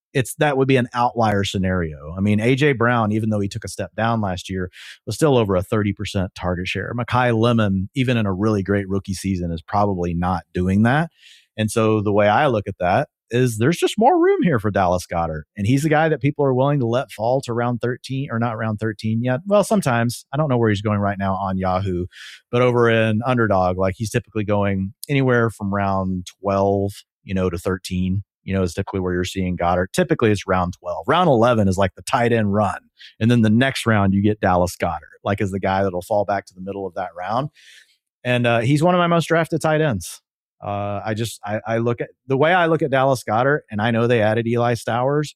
it's that would be an outlier scenario. I mean, A J Brown, even though he took a step down last year, was still over a thirty percent target share. Mekhi Lemon, even in a really great rookie season, is probably not doing that. And so the way I look at that is there's just more room here for Dallas Goedert. And he's the guy that people are willing to let fall to round thirteen, or not round thirteen yet. Well, sometimes. I don't know where he's going right now on Yahoo, but over in Underdog, like he's typically going anywhere from round twelve, you know, to thirteen. You know, is typically where you're seeing Goedert. Typically it's round twelve. Round eleven is like the tight end run. And then the next round you get Dallas Goedert, like as the guy that'll fall back to the middle of that round. And uh, he's one of my most drafted tight ends. Uh, I just, I, I look at the way I look at Dallas Goedert, and I know they added Eli Stowers.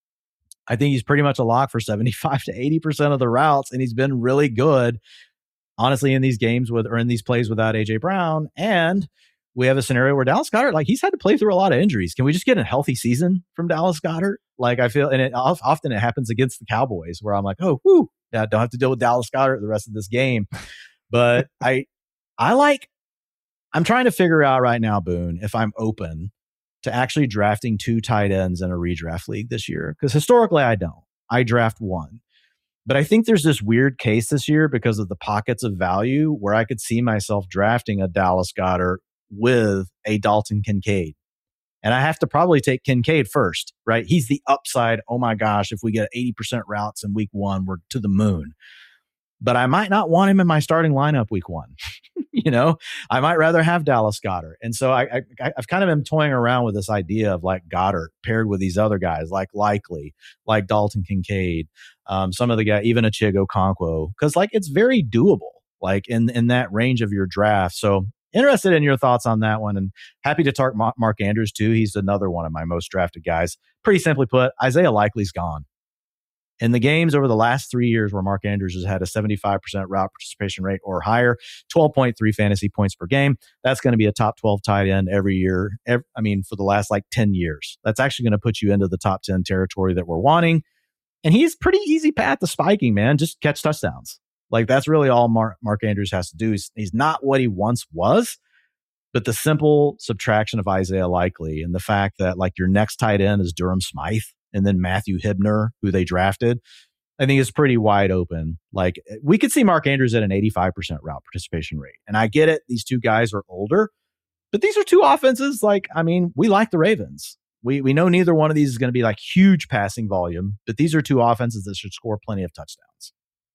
I think he's pretty much a lock for seventy-five to eighty percent of the routes. And he's been really good, honestly, in these games with, or in these plays without A J Brown. And we have a scenario where Dallas Goedert, like he's had to play through a lot of injuries. Can we just get a healthy season from Dallas Goedert? Like I feel, and it often it happens against the Cowboys where I'm like, oh, whoo, yeah, don't have to deal with Dallas Goedert the rest of this game. But I, I like, I'm trying to figure out right now, Boone, if I'm open to actually drafting two tight ends in a redraft league this year. Because historically I don't. I draft one. But I think there's this weird case this year because of the pockets of value where I could see myself drafting a Dallas Goedert with a Dalton Kincaid. And I have to probably take Kincaid first, right? He's the upside. Oh my gosh, if we get eighty percent routes in week one, we're to the moon. But I might not want him in my starting lineup week one. You know, I might rather have Dallas Goedert. And so I, I, I've kind of been toying around with this idea of like Goedert paired with these other guys, like Likely, like Dalton Kincaid, um, some of the guys, even a Chigo Okonkwo, because like it's very doable, like in, in that range of your draft. So interested in your thoughts on that one, and happy to talk Mark Andrews too. He's another one of my most drafted guys. Pretty simply put, Isaiah Likely's gone. In the games over the last three years where Mark Andrews has had a seventy-five percent route participation rate or higher, twelve point three fantasy points per game, that's going to be a top twelve tight end every year. Every, I mean, for the last like ten years. That's actually going to put you into the top ten territory that we're wanting. And he's pretty easy path to spiking, man. Just catch touchdowns. Like that's really all Mark, Mark Andrews has to do. He's, he's not what he once was, but the simple subtraction of Isaiah Likely and the fact that like your next tight end is Durham Smythe and then Matthew Hibner, who they drafted, I think is pretty wide open. Like we could see Mark Andrews at an eighty-five percent route participation rate. And I get it. These two guys are older, but these are two offenses. Like, I mean, we like the Ravens. We, we know neither one of these is going to be like huge passing volume, but these are two offenses that should score plenty of touchdowns.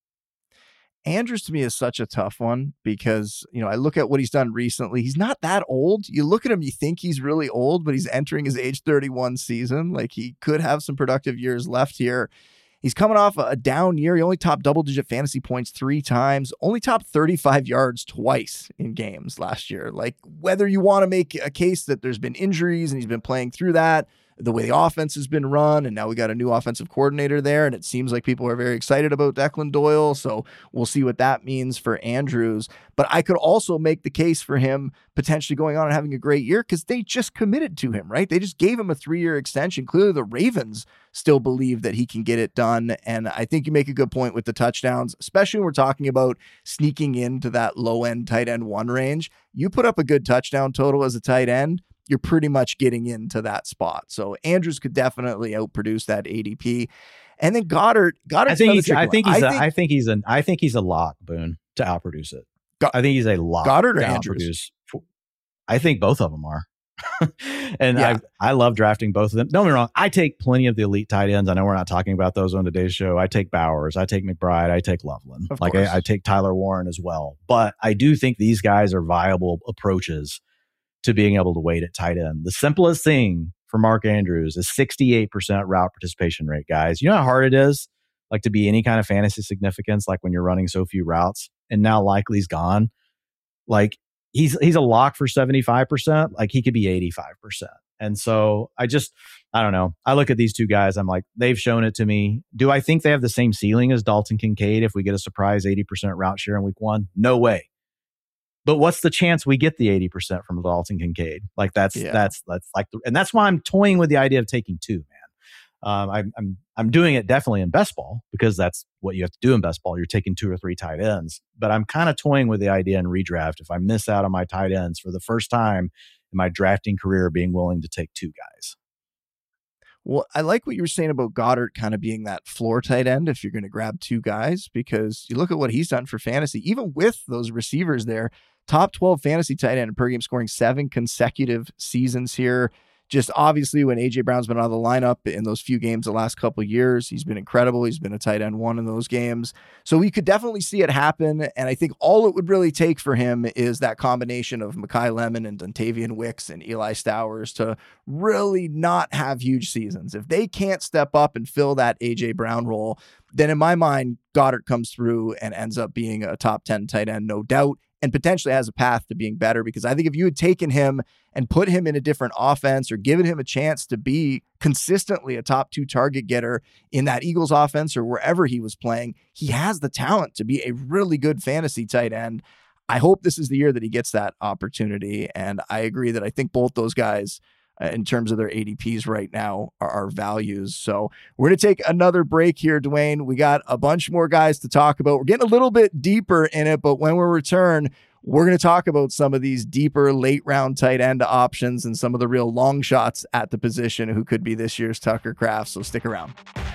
Andrews to me is such a tough one because, you know, I look at what he's done recently. He's not that old. You look at him, you think he's really old, but he's entering his age thirty-one season. Like he could have some productive years left here. He's coming off a down year. He only topped double-digit fantasy points three times, only topped thirty-five yards twice in games last year. Like whether you want to make a case that there's been injuries and he's been playing through that, the way the offense has been run, and now we got a new offensive coordinator there, and it seems like people are very excited about Declan Doyle, so we'll see what that means for Andrews. But I could also make the case for him potentially going on and having a great year because they just committed to him, right? They just gave him a three-year extension. Clearly the Ravens still believe that he can get it done, and I think you make a good point with the touchdowns, especially when we're talking about sneaking into that low-end tight end one range. You put up a good touchdown total as a tight end, you're pretty much getting into that spot. So Andrews could definitely outproduce that A D P. And then Goedert, Goddard. I think he's, I think he's, I think, a, I think he's an, I think he's a lock, Boone, to outproduce it. Go, I think he's a lock. Goedert or Andrews? Outproduce. I think both of them are. And yeah. I, I love drafting both of them. Don't get me wrong. I take plenty of the elite tight ends. I know we're not talking about those on today's show. I take Bowers. I take McBride. I take Loveland. Of like I, I take Tyler Warren as well. But I do think these guys are viable approaches to being able to wait at tight end. The simplest thing for Mark Andrews is sixty-eight percent route participation rate, guys. You know how hard it is like to be any kind of fantasy significance, like when you're running so few routes, and now Likely's gone. Like he's, he's a lock for seventy-five percent. Like he could be eighty-five percent. And so I just, I don't know. I look at these two guys. I'm like, they've shown it to me. Do I think they have the same ceiling as Dalton Kincaid if we get a surprise eighty percent route share in week one? No way. But what's the chance we get the eighty percent from Dalton Kincaid? Like that's, yeah. that's, that's like, the, and that's why I'm toying with the idea of taking two, man. Um, I, I'm, I'm doing it definitely in best ball because that's what you have to do in best ball. You're taking two or three tight ends, but I'm kind of toying with the idea in redraft. If I miss out on my tight ends for the first time in my drafting career, being willing to take two guys. Well, I like what you were saying about Goddard kind of being that floor tight end if you're going to grab two guys, because you look at what he's done for fantasy, even with those receivers there, top twelve fantasy tight end per game scoring seven consecutive seasons here. Just obviously when A J Brown's been out of the lineup in those few games the last couple of years, he's been incredible. He's been a tight end one in those games. So we could definitely see it happen. And I think all it would really take for him is that combination of Mekhi Lemon and Dontavian Wicks and Eli Stowers to really not have huge seasons. If they can't step up and fill that A J Brown role, then in my mind, Goddard comes through and ends up being a top ten tight end, no doubt, and potentially has a path to being better. Because I think if you had taken him and put him in a different offense or given him a chance to be consistently a top two target getter in that Eagles offense or wherever he was playing, he has the talent to be a really good fantasy tight end. I hope this is the year that he gets that opportunity. And I agree that I think both those guys, uh, in terms of their A D Ps right now, are our values. So we're going to take another break here, Dwayne. We got a bunch more guys to talk about. We're getting a little bit deeper in it, but when we return, we're going to talk about some of these deeper late round tight end options and some of the real long shots at the position who could be this year's Tucker Kraft. So stick around.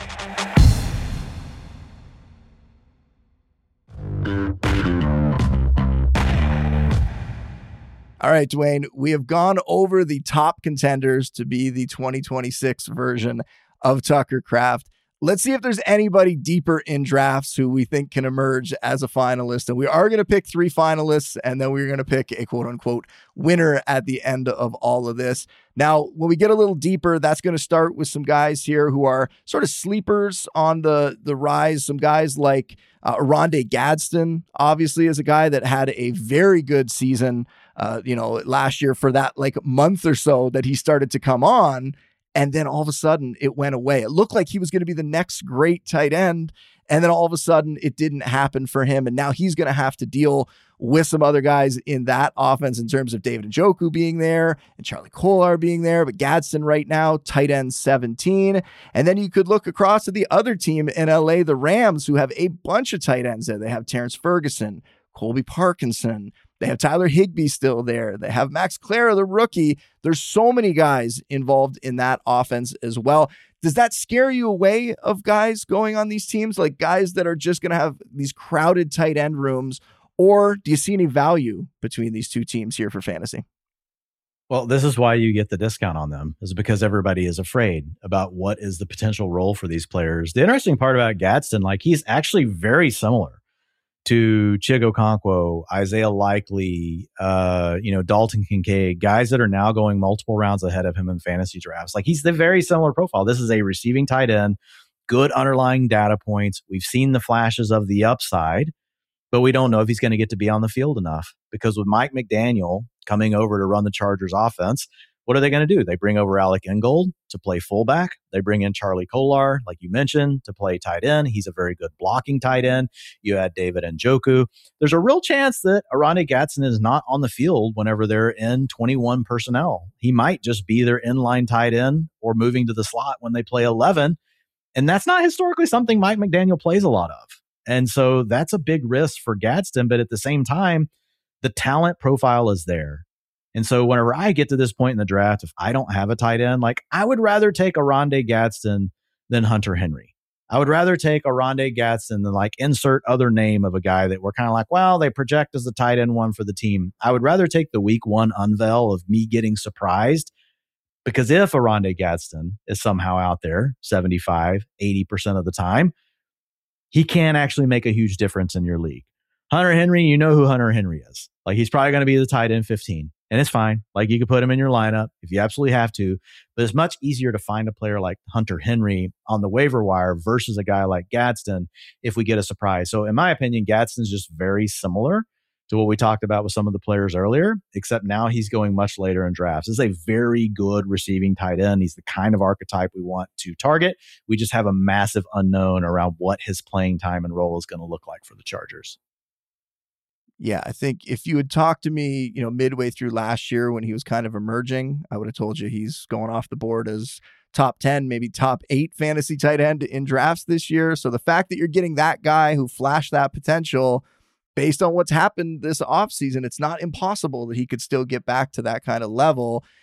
All right, Dwayne, we have gone over the top contenders to be the twenty twenty-six version of Tucker Kraft. Let's see if there's anybody deeper in drafts who we think can emerge as a finalist. And we are going to pick three finalists, and then we're going to pick a quote unquote winner at the end of all of this. Now, when we get a little deeper, that's going to start with some guys here who are sort of sleepers on the, the rise. Some guys like uh, Oronde Gadsden, obviously, is a guy that had a very good season, uh, you know, last year for that like month or so that he started to come on. And then all of a sudden it went away. It looked like he was going to be the next great tight end. And then all of a sudden it didn't happen for him. And now he's going to have to deal with some other guys in that offense in terms of David Njoku being there and Charlie Kolar being there. But Gadsden right now, tight end seventeen. And then you could look across at the other team in L A, the Rams, who have a bunch of tight ends there. They have Terrence Ferguson, Colby Parkinson. They have Tyler Higbee still there. They have Max Clara, the rookie. There's so many guys involved in that offense as well. Does that scare you away of guys going on these teams, like guys that are just going to have these crowded tight end rooms? Or do you see any value between these two teams here for fantasy? Well, this is why you get the discount on them, is because everybody is afraid about what is the potential role for these players. The interesting part about Gadsden, like he's actually very similar to Chig Okonkwo, Isaiah Likely, uh, you know, Dalton Kincaid, guys that are now going multiple rounds ahead of him in fantasy drafts. Like he's the very similar profile. This is a receiving tight end, good underlying data points. We've seen the flashes of the upside, but we don't know if he's going to get to be on the field enough, because with Mike McDaniel coming over to run the Chargers offense, what are they going to do? They bring over Alec Ingold to play fullback. They bring in Charlie Kolar, like you mentioned, to play tight end. He's a very good blocking tight end. You add David Njoku. There's a real chance that Oronde Gadsden is not on the field whenever they're in twenty-one personnel. He might just be their inline tight end or moving to the slot when they play eleven. And that's not historically something Mike McDaniel plays a lot of. And so that's a big risk for Gadsden. But at the same time, the talent profile is there. And so whenever I get to this point in the draft, if I don't have a tight end, like I would rather take Oronde Gadsden than Hunter Henry. I would rather take Oronde Gadsden than like insert other name of a guy that we're kind of like, well, they project as the tight end one for the team. I would rather take the week one unveil of me getting surprised, because if Oronde Gadsden is somehow out there seventy-five, eighty percent of the time, he can actually make a huge difference in your league. Hunter Henry, you know who Hunter Henry is. Like he's probably going to be the tight end fifteen. And it's fine. Like you could put him in your lineup if you absolutely have to. But it's much easier to find a player like Hunter Henry on the waiver wire versus a guy like Gadsden if we get a surprise. So in my opinion, Gadsden's just very similar to what we talked about with some of the players earlier, except now he's going much later in drafts. This is a very good receiving tight end. He's the kind of archetype we want to target. We just have a massive unknown around what his playing time and role is going to look like for the Chargers. Yeah, I think if you had talked to me, you know, midway through last year when he was kind of emerging, I would have told you he's going off the board as top ten, maybe top eight fantasy tight end in drafts this year. So the fact that you're getting that guy who flashed that potential based on what's happened this offseason, it's not impossible that he could still get back to that kind of level.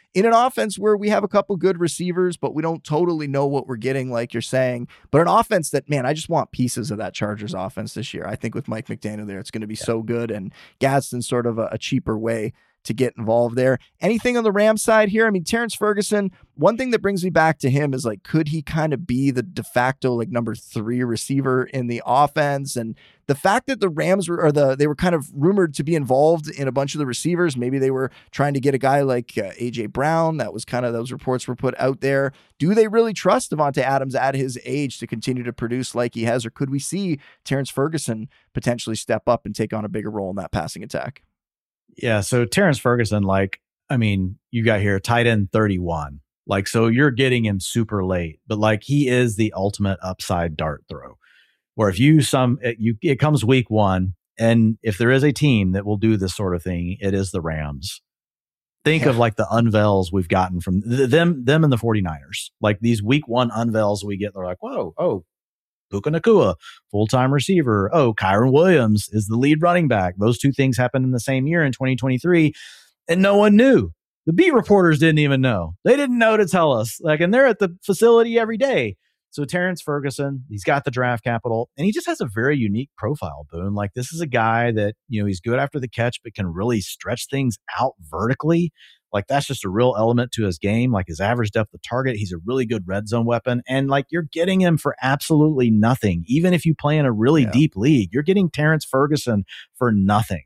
in an offense where we have a couple good receivers, but we don't totally know what we're getting, like you're saying. But an offense that, man, I just want pieces of that Chargers offense this year. I think with Mike McDaniel there, it's going to be yeah. so good, and Gadsden's sort of a, a cheaper way to get involved there. Anything on the Rams side here? I mean, Terrence Ferguson, one thing that brings me back to him is like, could he kind of be the de facto like number three receiver in the offense? And the fact that the Rams were, or the, they were kind of rumored to be involved in a bunch of the receivers. Maybe they were trying to get a guy like uh, A J Brown. That was kind of, those reports were put out there. Do they really trust Davante Adams at his age to continue to produce like he has? Or could we see Terrence Ferguson potentially step up and take on a bigger role in that passing attack? Yeah. So Terrence Ferguson, like, I mean, you got here tight end thirty-one. Like, so you're getting him super late, but like he is the ultimate upside dart throw. Where if you some it, you it comes week one, and if there is a team that will do this sort of thing, it is the Rams. Think yeah. of like the unveils we've gotten from th- them, them and the 49ers. Like these week one unveils we get, they're like, whoa, oh, Puka Nacua, full-time receiver. Oh, Kyron Williams is the lead running back. Those two things happened in the same year in twenty twenty-three, and no one knew. The beat reporters didn't even know. They didn't know to tell us. Like, and they're at the facility every day. So Terrence Ferguson, he's got the draft capital, and he just has a very unique profile, Boone. Like, this is a guy that, you know, he's good after the catch, but can really stretch things out vertically. Like, that's just a real element to his game. Like, his average depth of target, he's a really good red zone weapon. And, like, you're getting him for absolutely nothing. Even if you play in a really yeah. deep league, you're getting Terrence Ferguson for nothing.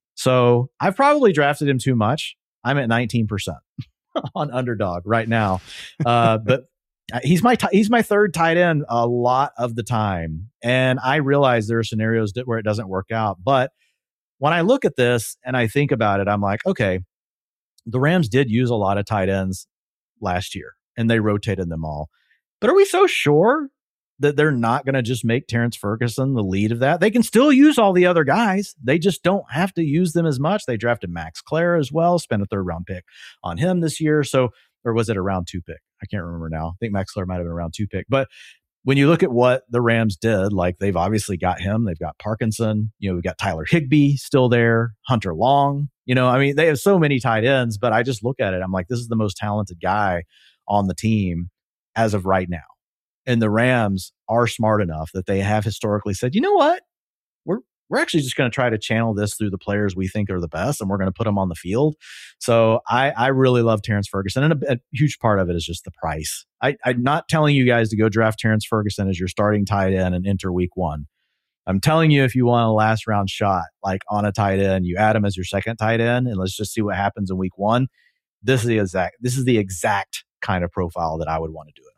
So I've probably drafted him too much. I'm at nineteen percent on Underdog right now. Uh, but he's my t- he's my third tight end a lot of the time. And I realize there are scenarios that, where it doesn't work out. But when I look at this and I think about it, I'm like, okay, the Rams did use a lot of tight ends last year, and they rotated them all. But are we so sure that they're not going to just make Terrence Ferguson the lead of that? They can still use all the other guys. They just don't have to use them as much. They drafted Max Clare as well, spent a third round pick on him this year. So, or was it a round two pick? I can't remember now. I think Max Clare might have been a round two pick. But when you look at what the Rams did, like they've obviously got him. They've got Parkinson. You know, we've got Tyler Higbee still there. Hunter Long. You know, I mean, they have so many tight ends, but I just look at it. I'm like, this is the most talented guy on the team as of right now. And the Rams are smart enough that they have historically said, you know what? We're we're actually just going to try to channel this through the players we think are the best, and we're going to put them on the field. So I, I really love Terrence Ferguson, and a, a huge part of it is just the price. I, I'm not telling you guys to go draft Terrence Ferguson as your starting tight end and enter week one. I'm telling you, if you want a last round shot, like on a tight end, you add him as your second tight end, and let's just see what happens in week one. This is the exact, this is the exact kind of profile that I would want to do it on.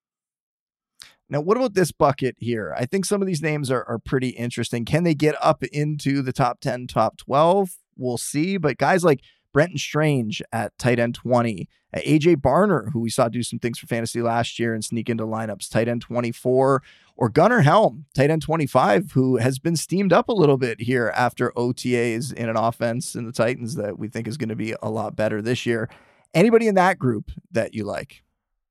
Now, what about this bucket here? I think some of these names are, are pretty interesting. Can they get up into the top ten, top twelve? We'll see. But guys like Brenton Strange at tight end twenty, A J Barner, who we saw do some things for fantasy last year and sneak into lineups, tight end twenty-four, or Gunnar Helm, tight end twenty-five, who has been steamed up a little bit here after O T As in an offense in the Titans that we think is going to be a lot better this year. Anybody in that group that you like?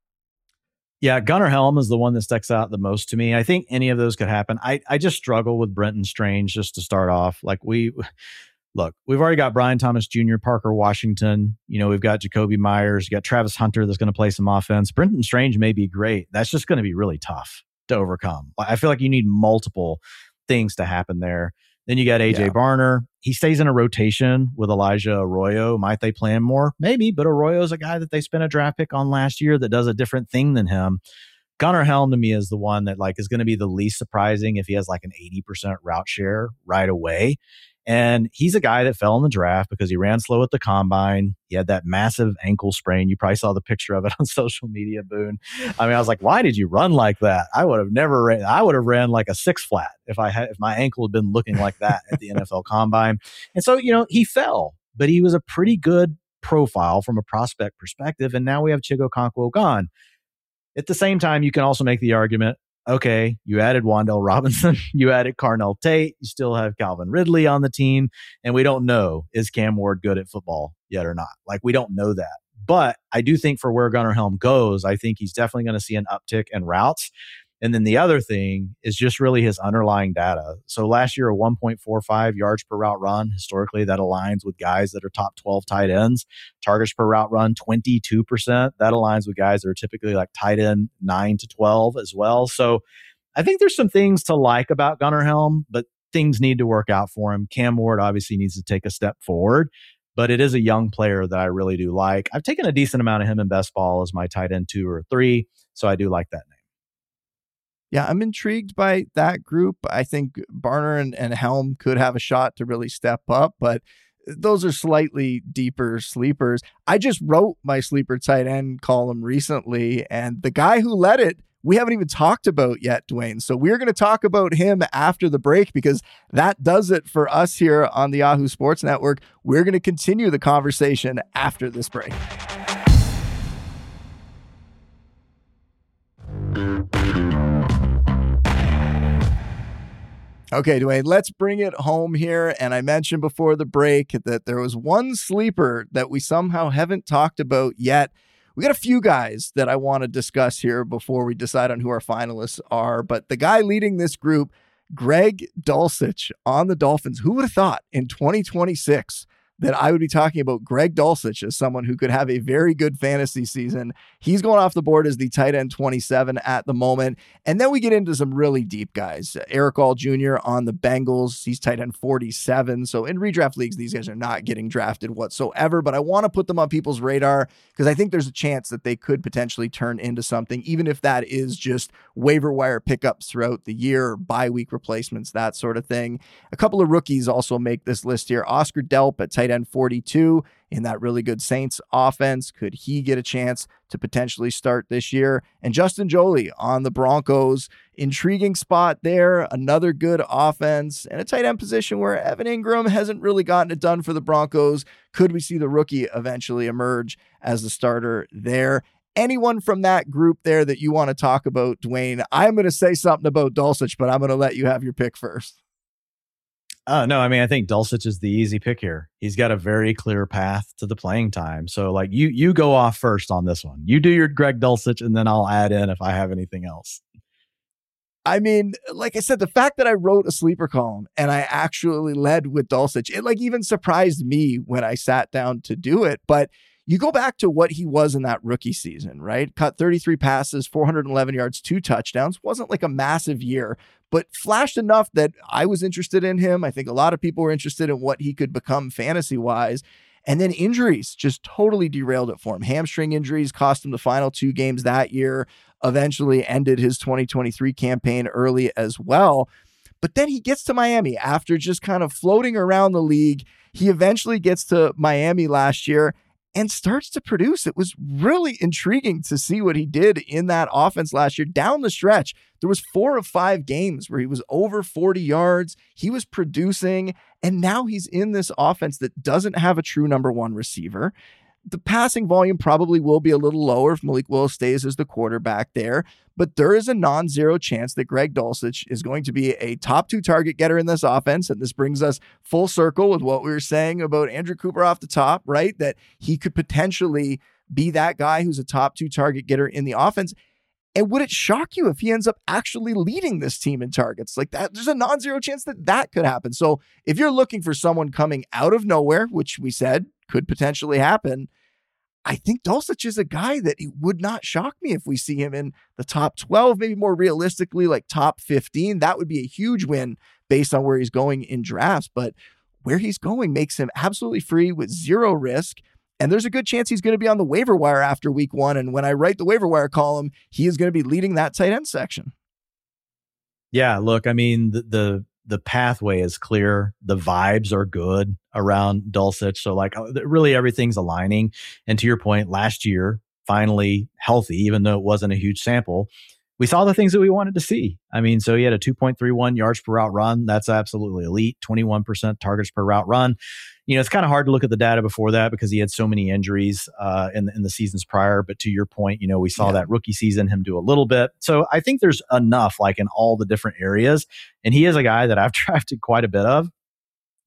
Yeah, Gunnar Helm is the one that sticks out the most to me. I think any of those could happen. I, I just struggle with Brenton Strange just to start off. Like we, look, we've already got Brian Thomas Junior, Parker Washington. You know, we've got Jacoby Myers. You got Travis Hunter that's going to play some offense. Brenton Strange may be great. That's just going to be really tough to overcome. I feel like you need multiple things to happen there. Then you got A J yeah. Barner. He stays in a rotation with Elijah Arroyo. Might they play him more? Maybe, but Arroyo's a guy that they spent a draft pick on last year that does a different thing than him. Gunnar Helm to me is the one that like is going to be the least surprising if he has like an eighty percent route share right away. And he's a guy that fell in the draft because he ran slow at the combine. He had that massive ankle sprain. You probably saw the picture of it on social media, Boone. I mean, I was like, why did you run like that? I would have never ran. I would have ran like a six flat if I had, if my ankle had been looking like that at the N F L combine. And so, you know, he fell, but he was a pretty good profile from a prospect perspective. And now we have Chigo Okonkwo gone. At the same time, you can also make the argument, okay, you added Wan'Dale Robinson, you added Carnell Tate, you still have Calvin Ridley on the team, and we don't know, is Cam Ward good at football yet or not? Like, we don't know that. But I do think for where Gunnar Helm goes, I think he's definitely going to see an uptick in routes. And then the other thing is just really his underlying data. So last year, a one point four five yards per route run. Historically, that aligns with guys that are top twelve tight ends. Targets per route run, twenty-two percent. That aligns with guys that are typically like tight end nine to twelve as well. So I think there's some things to like about Gunnar Helm, but things need to work out for him. Cam Ward obviously needs to take a step forward, but it is a young player that I really do like. I've taken a decent amount of him in best ball as my tight end two or three, so I do like that name. Yeah, I'm intrigued by that group. I think Barner and, and Helm could have a shot to really step up, but those are slightly deeper sleepers. I just wrote my sleeper tight end column recently, and the guy who led it, we haven't even talked about yet, Dwayne. So we're going to talk about him after the break, because that does it for us here on the Yahoo Sports Network. We're going to continue the conversation after this break. Okay, Dwayne, let's bring it home here. And I mentioned before the break that there was one sleeper that we somehow haven't talked about yet. We got a few guys that I want to discuss here before we decide on who our finalists are. But the guy leading this group, Greg Dulcich on the Dolphins. Who would have thought in twenty twenty-six that I would be talking about Greg Dulcich as someone who could have a very good fantasy season? He's going off the board as the tight end twenty-seven at the moment. And then we get into some really deep guys. Eric All Junior on the Bengals. He's tight end forty-seven. So in redraft leagues, these guys are not getting drafted whatsoever, but I want to put them on people's radar because I think there's a chance that they could potentially turn into something, even if that is just waiver wire pickups throughout the year, bye week replacements, that sort of thing. A couple of rookies also make this list here. Oscar Delp at tight end forty-two in that really good Saints offense. Could he get a chance to potentially start this year? And Justin Joly on the Broncos. Intriguing spot there. Another good offense and a tight end position where Evan Ingram hasn't really gotten it done for the Broncos. Could we see the rookie eventually emerge as the starter there? Anyone from that group there that you want to talk about, Dwayne? I'm going to say something about Dulcich, but I'm going to let you have your pick first. Oh, no, I mean, I think Dulcich is the easy pick here. He's got a very clear path to the playing time. So, like, you you go off first on this one. You do your Greg Dulcich, and then I'll add in if I have anything else. I mean, like I said, the fact that I wrote a sleeper column and I actually led with Dulcich, it like even surprised me when I sat down to do it. But you go back to what he was in that rookie season, right? Caught thirty-three passes, four hundred eleven yards, two touchdowns. Wasn't like a massive year, but flashed enough that I was interested in him. I think a lot of people were interested in what he could become fantasy-wise. And then injuries just totally derailed it for him. Hamstring injuries cost him the final two games that year, eventually ended his twenty twenty-three campaign early as well. But then he gets to Miami after just kind of floating around the league. He eventually gets to Miami last year and starts to produce. It was really intriguing to see what he did in that offense last year. Down the stretch, there was four of five games where he was over forty yards. He was producing, and now he's in this offense that doesn't have a true number one receiver. The passing volume probably will be a little lower if Malik Willis stays as the quarterback there, but there is a non-zero chance that Greg Dulcich is going to be a top two target getter in this offense. And this brings us full circle with what we were saying about Andrew Cooper off the top, right? That he could potentially be that guy who's a top two target getter in the offense. And would it shock you if he ends up actually leading this team in targets like that? There's a non-zero chance that that could happen. So if you're looking for someone coming out of nowhere, which we said could potentially happen, I think Dulcich is a guy that it would not shock me if we see him in the top twelve, maybe more realistically, like top fifteen. That would be a huge win based on where he's going in drafts. But where he's going makes him absolutely free with zero risk. And there's a good chance he's going to be on the waiver wire after week one. And when I write the waiver wire column, he is going to be leading that tight end section. Yeah, look, I mean, the, the the pathway is clear. The vibes are good around Dulcich. So like really everything's aligning. And to your point, last year, finally healthy, even though it wasn't a huge sample, we saw the things that we wanted to see. I mean, so he had a two point three one yards per route run. That's absolutely elite. twenty-one percent targets per route run. You know, it's kind of hard to look at the data before that because he had so many injuries uh, in, in the seasons prior. But to your point, you know, we saw yeah. that rookie season, him do a little bit. So I think there's enough like in all the different areas. And he is a guy that I've drafted quite a bit of.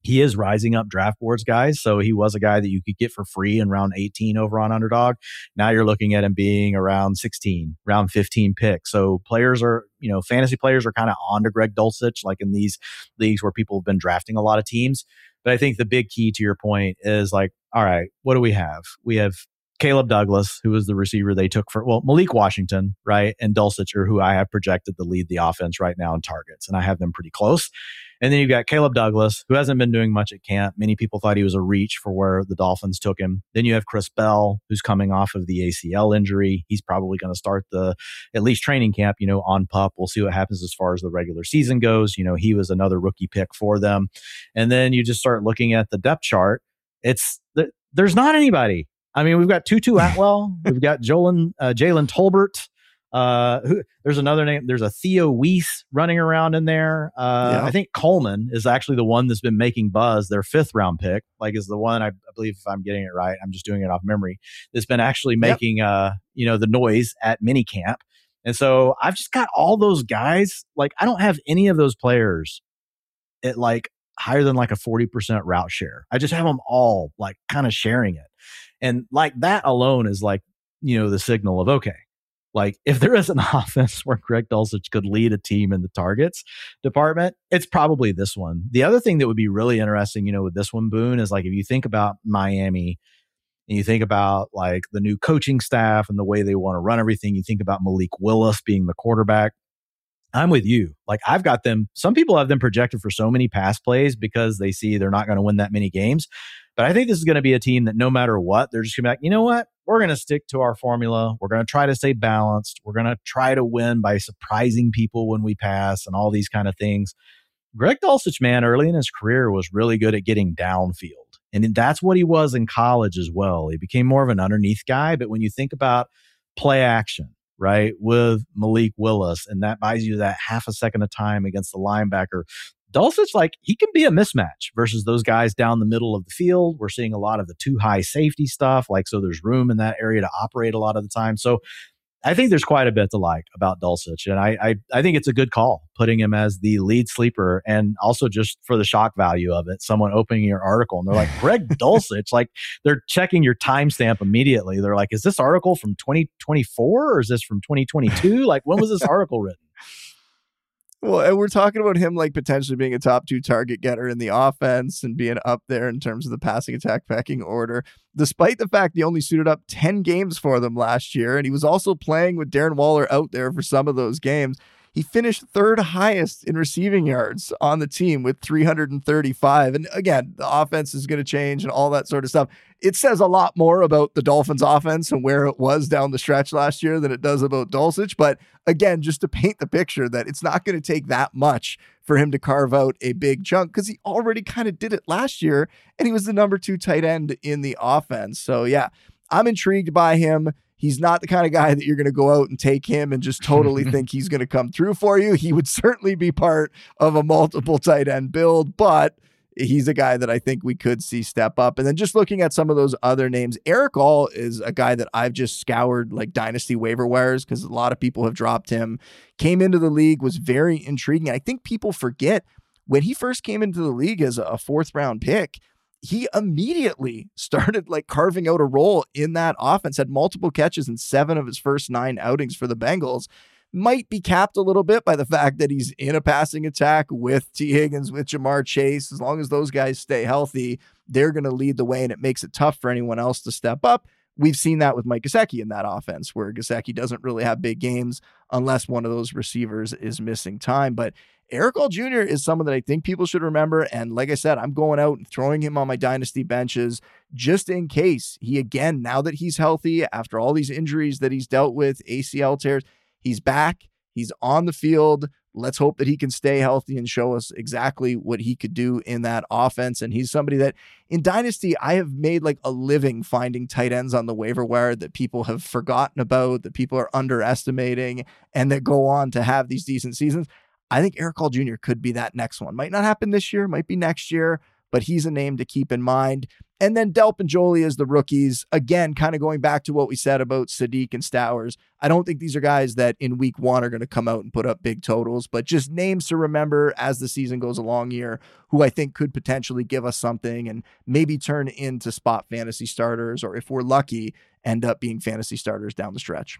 he is rising up draft boards, guys. So he was a guy that you could get for free in round eighteen over on Underdog. Now you're looking at him being around sixteen, round fifteen pick. So players are, you know, fantasy players are kind of on to Greg Dulcich, like in these leagues where people have been drafting a lot of teams. But I think the big key to your point is like, all right, what do we have? We have Caleb Douglas, who was the receiver they took for, well, Malik Washington, right? And Dulcich, who I have projected to lead the offense right now in targets. And I have them pretty close. And then you've got Caleb Douglas, who hasn't been doing much at camp. Many people thought he was a reach for where the Dolphins took him. Then you have Chris Bell, who's coming off of the A C L injury. He's probably going to start the, at least training camp, you know, on PUP. We'll see what happens as far as the regular season goes. You know, he was another rookie pick for them. And then you just start looking at the depth chart. It's, there's not anybody. I mean, we've got Tutu Atwell. We've got Jalen, uh, Jalen Tolbert. Uh, who, there's another name. There's a Theo Weiss running around in there. Uh, yeah. I think Coleman is actually the one that's been making buzz. Their fifth round pick, like, is the one I, I believe, if I'm getting it right, I'm just doing it off memory, that's been actually making, yep. uh, you know, the noise at minicamp. And so I've just got all those guys. Like, I don't have any of those players at like higher than like a forty percent route share. I just have them all like kind of sharing it. And like that alone is like, you know, the signal of, okay, like if there is an offense where Greg Dulcich could lead a team in the targets department, it's probably this one. The other thing that would be really interesting, you know, with this one, Boone, is like if you think about Miami and you think about like the new coaching staff and the way they want to run everything, you think about Malik Willis being the quarterback. I'm with you. Like I've got them. Some people have them projected for so many pass plays because they see they're not going to win that many games. But I think this is going to be a team that no matter what, they're just going to be like, you know what? We're going to stick to our formula. We're going to try to stay balanced. We're going to try to win by surprising people when we pass and all these kind of things. Greg Dulcich, man, early in his career was really good at getting downfield. And that's what he was in college as well. He became more of an underneath guy. But when you think about play action, right, with Malik Willis, and that buys you that half a second of time against the linebacker, Dulcich, like, he can be a mismatch versus those guys down the middle of the field. We're seeing a lot of the too high safety stuff, like, so there's room in that area to operate a lot of the time. So I think there's quite a bit to like about Dulcich, and I, I I think it's a good call putting him as the lead sleeper, and also just for the shock value of it. Someone opening your article and they're like, Greg Dulcich, like they're checking your timestamp immediately. They're like, is this article from twenty twenty-four or is this from twenty twenty-two? Like, when was this article written? Well, and we're talking about him like potentially being a top two target getter in the offense and being up there in terms of the passing attack pecking order, despite the fact he only suited up ten games for them last year. And he was also playing with Darren Waller out there for some of those games. He finished third highest in receiving yards on the team with three hundred thirty-five. And again, the offense is going to change and all that sort of stuff. It says a lot more about the Dolphins offense and where it was down the stretch last year than it does about Dulcich. But again, just to paint the picture that it's not going to take that much for him to carve out a big chunk, because he already kind of did it last year and he was the number two tight end in the offense. So yeah, I'm intrigued by him. He's not the kind of guy that you're going to go out and take him and just totally think he's going to come through for you. He would certainly be part of a multiple tight end build, but he's a guy that I think we could see step up. And then just looking at some of those other names, Erick All is a guy that I've just scoured like dynasty waiver wires because a lot of people have dropped him. Came into the league, was very intriguing. I think people forget when he first came into the league as a fourth round pick, he immediately started like carving out a role in that offense, had multiple catches in seven of his first nine outings for the Bengals. Might be capped a little bit by the fact that he's in a passing attack with T. Higgins, with Jamar Chase. As long as those guys stay healthy, they're going to lead the way, and it makes it tough for anyone else to step up. We've seen that with Mike Gesicki in that offense, where Gesicki doesn't really have big games unless one of those receivers is missing time. But Erick All Junior is someone that I think people should remember. And like I said, I'm going out and throwing him on my dynasty benches just in case he, again, now that he's healthy, after all these injuries that he's dealt with, A C L tears, he's back, he's on the field. Let's hope that he can stay healthy and show us exactly what he could do in that offense. And he's somebody that in Dynasty, I have made like a living finding tight ends on the waiver wire that people have forgotten about, that people are underestimating, and that go on to have these decent seasons. I think Erick All Junior could be that next one. Might not happen this year, might be next year, but he's a name to keep in mind. And then Delp and Jolie as the rookies, again, kind of going back to what we said about Sadiq and Stowers. I don't think these are guys that in week one are going to come out and put up big totals, but just names to remember as the season goes along here, who I think could potentially give us something and maybe turn into spot fantasy starters, or if we're lucky, end up being fantasy starters down the stretch.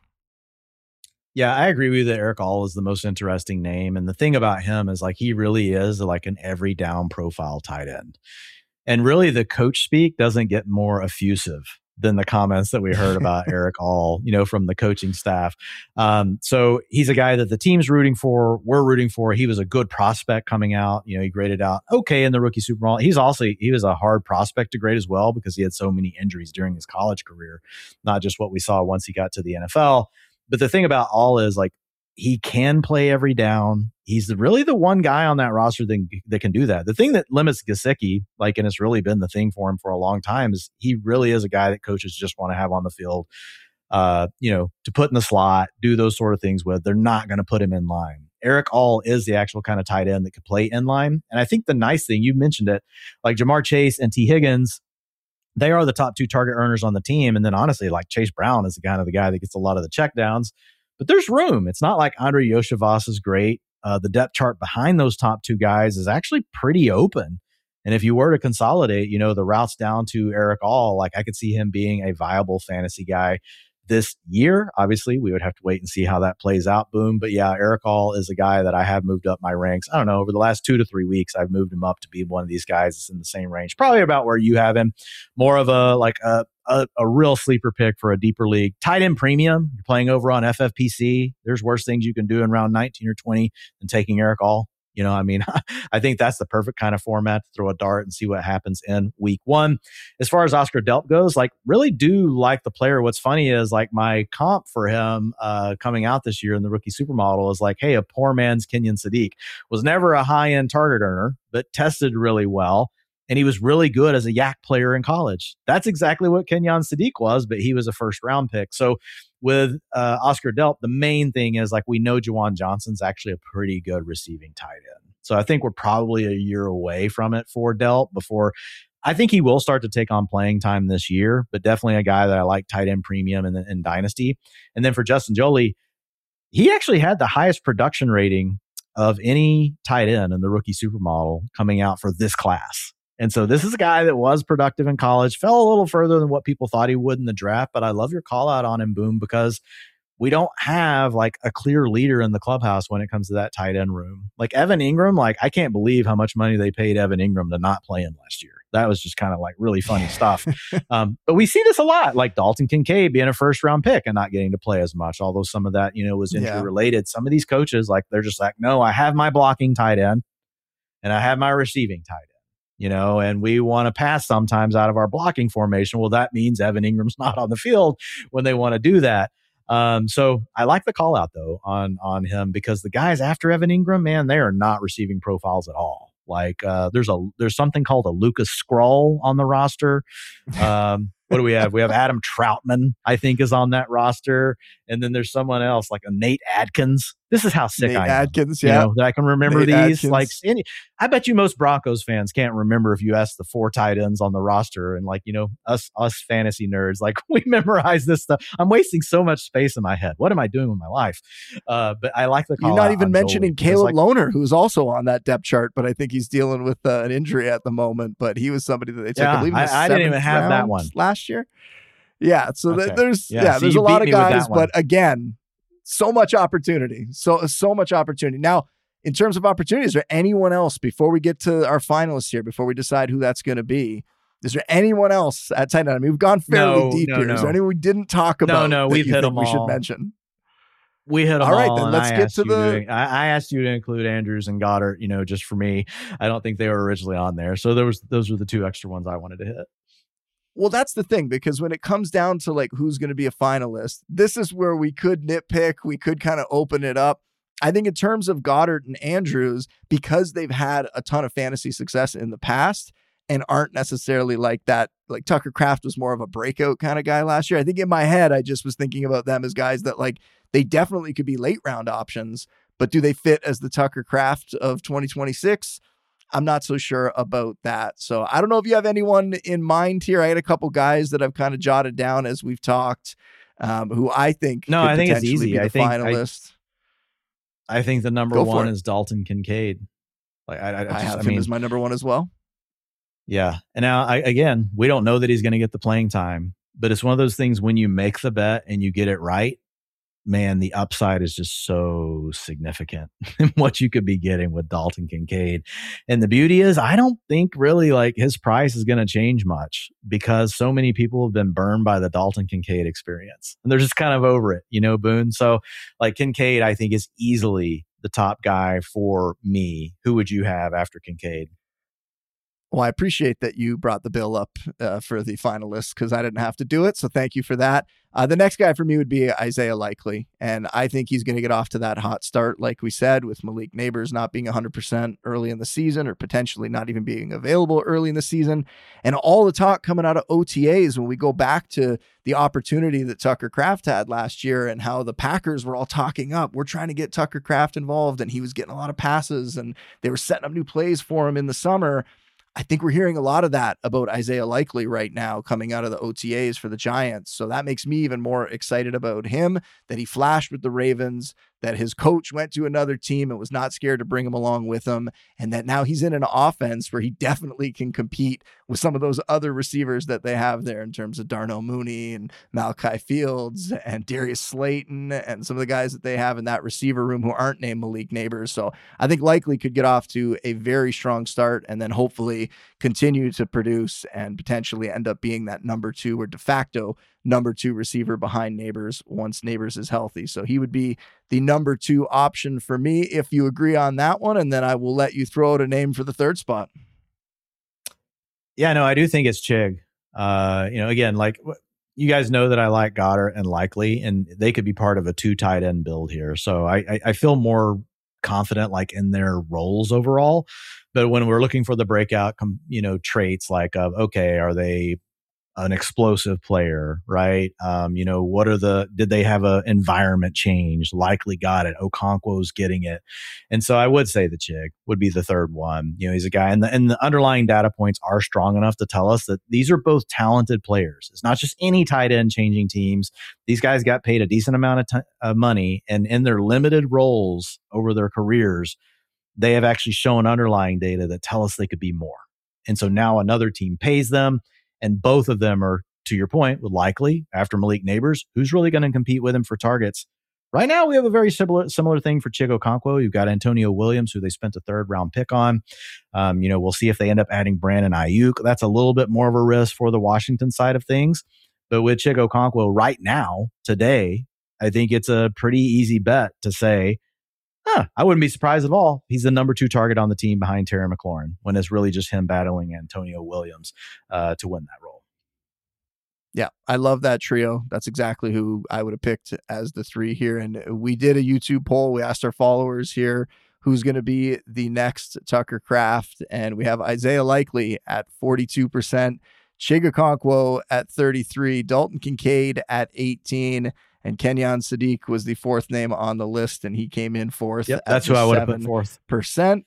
Yeah, I agree with you that Eric All is the most interesting name. And the thing about him is like, he really is like an every down profile tight end. And really the coach speak doesn't get more effusive than the comments that we heard about Eric All, you know, from the coaching staff. Um, so he's a guy that the team's rooting for. We're rooting for. He was a good prospect coming out. You know, he graded out okay in the rookie Super Bowl. He's also, he was a hard prospect to grade as well because he had so many injuries during his college career, not just what we saw once he got to the N F L. But the thing about All is like, he can play every down. He's the, really the one guy on that roster that, that can do that. The thing that limits Gesicki, like, and it's really been the thing for him for a long time, is he really is a guy that coaches just want to have on the field, uh, you know, to put in the slot, do those sort of things with. They're not going to put him in line. Eric All is the actual kind of tight end that could play in line. And I think the nice thing, you mentioned it, like Jamar Chase and T. Higgins, they are the top two target earners on the team. And then honestly, like Chase Brown is the kind of the guy that gets a lot of the checkdowns. But there's room. It's not like Andre Yoshivas is great. Uh, the depth chart behind those top two guys is actually pretty open. And if you were to consolidate, you know, the routes down to Eric All, like I could see him being a viable fantasy guy this year. Obviously, we would have to wait and see how that plays out, Boom. But yeah, Eric All is a guy that I have moved up my ranks. I don't know, over the last two to three weeks, I've moved him up to be one of these guys that's in the same range, probably about where you have him. More of a, like a, a, a real sleeper pick for a deeper league. Tight end premium, you're playing over on F F P C. There's worse things you can do in round nineteen or twenty than taking Eric All. You know, I mean, I think that's the perfect kind of format to throw a dart and see what happens in week one. As far as Oscar Delp goes, like really do like the player. What's funny is like my comp for him uh, coming out this year in the rookie supermodel is like, hey, a poor man's Kenyon Sadiq. Was never a high-end target earner, but tested really well. And he was really good as a yak player in college. That's exactly what Kenyon Sadiq was, but he was a first round pick. So with uh, Oscar Delp, the main thing is like we know Juwan Johnson's actually a pretty good receiving tight end. So I think we're probably a year away from it for Delp before. I think he will start to take on playing time this year, but definitely a guy that I like tight end premium in, in Dynasty. And then for Justin Jolie, he actually had the highest production rating of any tight end in the rookie supermodel coming out for this class. And so this is a guy that was productive in college, fell a little further than what people thought he would in the draft. But I love your call out on him, Boom, because we don't have like a clear leader in the clubhouse when it comes to that tight end room. Like Evan Ingram, like I can't believe how much money they paid Evan Ingram to not play him last year. That was just kind of like really funny stuff. Um, but we see this a lot, like Dalton Kincaid being a first round pick and not getting to play as much, although some of that, you know, was injury yeah. related. Some of these coaches, like they're just like, no, I have my blocking tight end and I have my receiving tight end. You know, and we want to pass sometimes out of our blocking formation. Well, that means Evan Ingram's not on the field when they want to do that. Um, so I like the call out though on on him because the guys after Evan Ingram, man, they are not receiving profiles at all. Like uh, there's a there's something called a Lucas Skrull on the roster. Um, what do we have? We have Adam Troutman, I think, is on that roster, and then there's someone else like a Nate Adkins. This is how sick Nate I am. Adkins, yeah, you know, that I can remember Nate these. Adkins. Like, any, I bet you most Broncos fans can't remember if you ask the four tight ends on the roster, and like you know, us us fantasy nerds, like we memorize this stuff. I'm wasting so much space in my head. What am I doing with my life? Uh, but I like the call. You're not even mentioning Jolie Caleb like, Lohner, who's also on that depth chart, but I think he's dealing with uh, an injury at the moment. But he was somebody that they took. Yeah, I believe I, I didn't even have that one last year. Yeah, so okay. th- there's yeah, yeah, so there's a lot of guys, but one. again, so much opportunity, so so much opportunity. Now, in terms of opportunities, is there anyone else before we get to our finalists here, before we decide who that's going to be? Is there anyone else at tight end? I mean, we've gone fairly no, deep no, here. No. Is there anyone we didn't talk about? No, no, we've hit them we all. should mention. We hit them all. Right, all, then let's get to the. To, I, I asked you to include Andrews and Goddard. You know, just for me, I don't think they were originally on there. So there was those were the two extra ones I wanted to hit. Well, that's the thing, because when it comes down to like who's going to be a finalist, this is where we could nitpick. We could kind of open it up. I think in terms of Goddard and Andrews, because they've had a ton of fantasy success in the past and aren't necessarily like that, like Tucker Kraft was more of a breakout kind of guy last year. I think in my head, I just was thinking about them as guys that like they definitely could be late round options, but do they fit as the Tucker Kraft of twenty twenty-six? I'm not so sure about that. So I don't know if you have anyone in mind here. I had a couple guys that I've kind of jotted down as we've talked, um, who I think no, could I think it's potentially easy. be the I think finalist. I, I think the number Go one it. is Dalton Kincaid. Like I, I, I just, have I him mean, as my number one as well. Yeah. And now, I, again, we don't know that he's going to get the playing time, but it's one of those things when you make the bet and you get it right, man, the upside is just so significant in what you could be getting with Dalton Kincaid. And the beauty is, I don't think really like his price is going to change much because so many people have been burned by the Dalton Kincaid experience and they're just kind of over it, you know, Boone. So like Kincaid, I think is easily the top guy for me. Who would you have after Kincaid? Well, I appreciate that you brought the bill up uh, for the finalists because I didn't have to do it. So thank you for that. Uh, the next guy for me would be Isaiah Likely. And I think he's going to get off to that hot start, like we said, with Malik Neighbors not being one hundred percent early in the season or potentially not even being available early in the season. And all the talk coming out of O T As when we go back to the opportunity that Tucker Kraft had last year and how the Packers were all talking up. We're trying to get Tucker Kraft involved and he was getting a lot of passes and they were setting up new plays for him in the summer. I think we're hearing a lot of that about Isaiah Likely right now coming out of the O T As for the Giants. So that makes me even more excited about him, that he flashed with the Ravens, that his coach went to another team and was not scared to bring him along with him, and that now he's in an offense where he definitely can compete with some of those other receivers that they have there in terms of Darnell Mooney and Malachi Fields and Darius Slayton and some of the guys that they have in that receiver room who aren't named Malik Neighbors. So I think Likely could get off to a very strong start and then hopefully continue to produce and potentially end up being that number two or de facto number two receiver behind Neighbors once Neighbors is healthy. So he would be the number two option for me if you agree on that one. And then I will let you throw out a name for the third spot. Yeah, no, I do think it's Chig. Uh, you know, again, like you guys know that I like Goddard and Likely, and they could be part of a two tight end build here. So I, I, I feel more confident like in their roles overall. But when we're looking for the breakout, you know, traits like, of, okay, are they an explosive player, right? Um, you know, what are the, did they have a environment change? Likely got it. Okonkwo's getting it. And so I would say the Chig would be the third one. You know, he's a guy and the, and the underlying data points are strong enough to tell us that these are both talented players. It's not just any tight end changing teams. These guys got paid a decent amount of t- uh, money, and in their limited roles over their careers, they have actually shown underlying data that tell us they could be more. And so now another team pays them. And both of them are, to your point, with Likely after Malik Neighbors, who's really going to compete with him for targets. Right now, we have a very similar similar thing for Chig Okonkwo. You've got Antonio Williams, who they spent a third round pick on. Um, you know, we'll see if they end up adding Brandon Ayuk. That's a little bit more of a risk for the Washington side of things. But with Chig Okonkwo right now, today, I think it's a pretty easy bet to say, huh, I wouldn't be surprised at all. He's the number two target on the team behind Terry McLaurin when it's really just him battling Antonio Williams uh, to win that role. Yeah, I love that trio. That's exactly who I would have picked as the three here. And we did a YouTube poll. We asked our followers here who's going to be the next Tucker Kraft. And we have Isaiah Likely at forty-two percent, Chig Okonkwo at thirty-three, Dalton Kincaid at eighteen, and Kenyon Sadiq was the fourth name on the list, and he came in fourth. Yep, that's who I would have put fourth. Percent.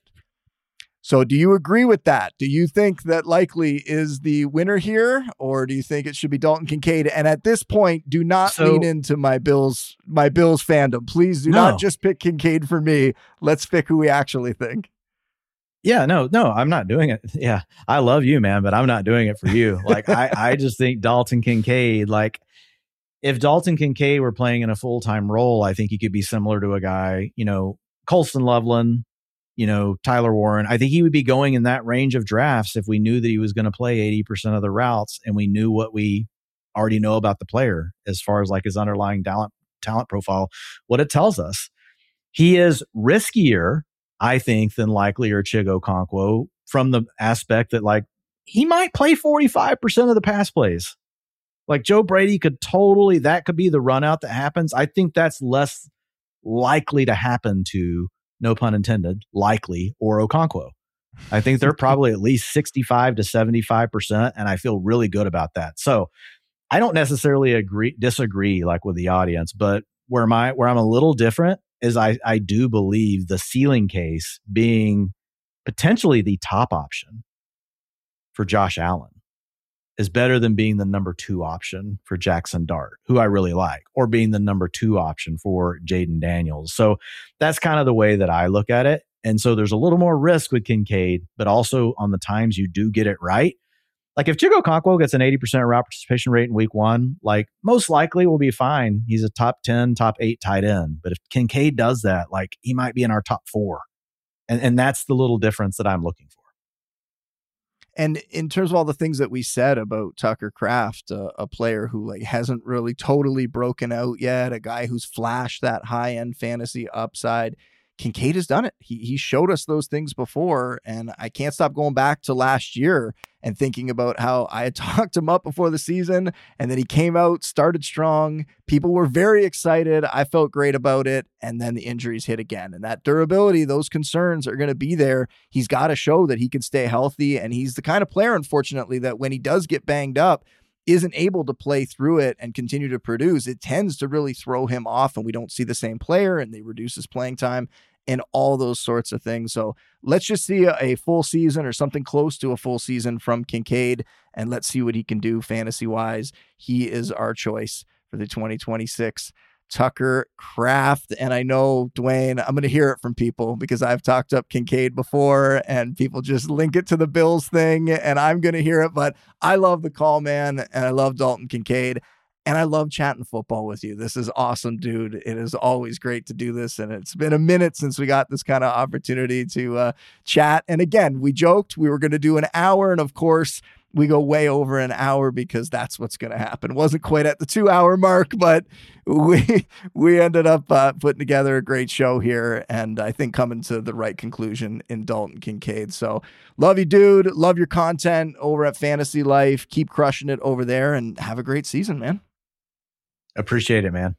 So do you agree with that? Do you think that Likely is the winner here, or do you think it should be Dalton Kincaid? And at this point, do not so, lean into my Bills, my Bills fandom. Please do no. not just pick Kincaid for me. Let's pick who we actually think. Yeah, no, no, I'm not doing it. Yeah, I love you, man, but I'm not doing it for you. Like, I, I just think Dalton Kincaid, like, if Dalton Kincaid were playing in a full-time role, I think he could be similar to a guy, you know, Colston Loveland, you know, Tyler Warren. I think he would be going in that range of drafts if we knew that he was going to play eighty percent of the routes and we knew what we already know about the player as far as like his underlying talent, talent profile, what it tells us. He is riskier, I think, than Likely or Chig Okonkwo from the aspect that like he might play forty-five percent of the pass plays. Like Joe Brady could totally, that could be the run out that happens. I think that's less likely to happen to, no pun intended, Likely or Okonkwo. I think they're probably at least sixty-five to seventy-five percent. And I feel really good about that. So I don't necessarily agree, disagree like with the audience, but where my, where I'm a little different is I, I do believe the ceiling case being potentially the top option for Josh Allen is better than being the number two option for Jackson Dart, who I really like, or being the number two option for Jaden Daniels. So that's kind of the way that I look at it. And so there's a little more risk with Kincaid, but also on the times you do get it right. Like if Chig Okonkwo gets an eighty percent route participation rate in week one, like most likely will be fine. He's a top ten, top eight tight end. But if Kincaid does that, like he might be in our top four. And, and that's the little difference that I'm looking for. And in terms of all the things that we said about Tucker Kraft, uh, a player who like hasn't really totally broken out yet, a guy who's flashed that high end fantasy upside, Kincaid has done it. He he showed us those things before, and I can't stop going back to last year and thinking about how I had talked him up before the season, and then he came out, started strong. People were very excited. I felt great about it, and then the injuries hit again. And that durability, those concerns are going to be there. He's got to show that he can stay healthy, and he's the kind of player, unfortunately, that when he does get banged up, isn't able to play through it and continue to produce. It tends to really throw him off, and we don't see the same player, and they reduce his playing time and all those sorts of things. So let's just see a, a full season or something close to a full season from Kincaid, and let's see what he can do fantasy wise. He is our choice for the twenty twenty-six Tucker Kraft. And I know, Dwayne, I'm going to hear it from people because I've talked up Kincaid before and people just link it to the Bills thing, and I'm going to hear it, but I love the call, man. And I love Dalton Kincaid, and I love chatting football with you. This is awesome, dude. It is always great to do this. And it's been a minute since we got this kind of opportunity to uh, chat. And again, we joked we were going to do an hour. And of course, we go way over an hour because that's what's going to happen. It wasn't quite at the two hour mark, but we we ended up uh, putting together a great show here, and I think coming to the right conclusion in Dalton Kincaid. So love you, dude. Love your content over at Fantasy Life. Keep crushing it over there, and have a great season, man. Appreciate it, man.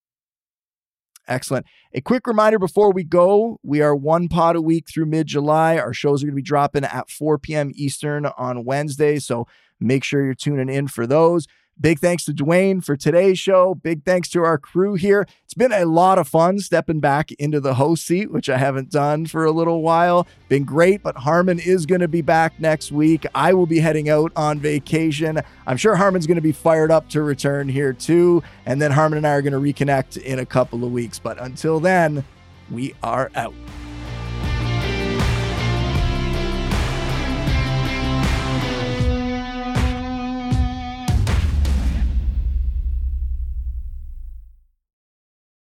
Excellent. A quick reminder before we go, we are one pod a week through mid-July. Our shows are going to be dropping at four p.m. Eastern on Wednesday, so make sure you're tuning in for those. Big thanks to Dwayne for today's show. Big thanks to our crew here. It's been a lot of fun stepping back into the host seat, which I haven't done for a little while. Been great, but Harmon is going to be back next week. I will be heading out on vacation. I'm sure Harmon's going to be fired up to return here too. And then Harmon and I are going to reconnect in a couple of weeks. But until then, we are out.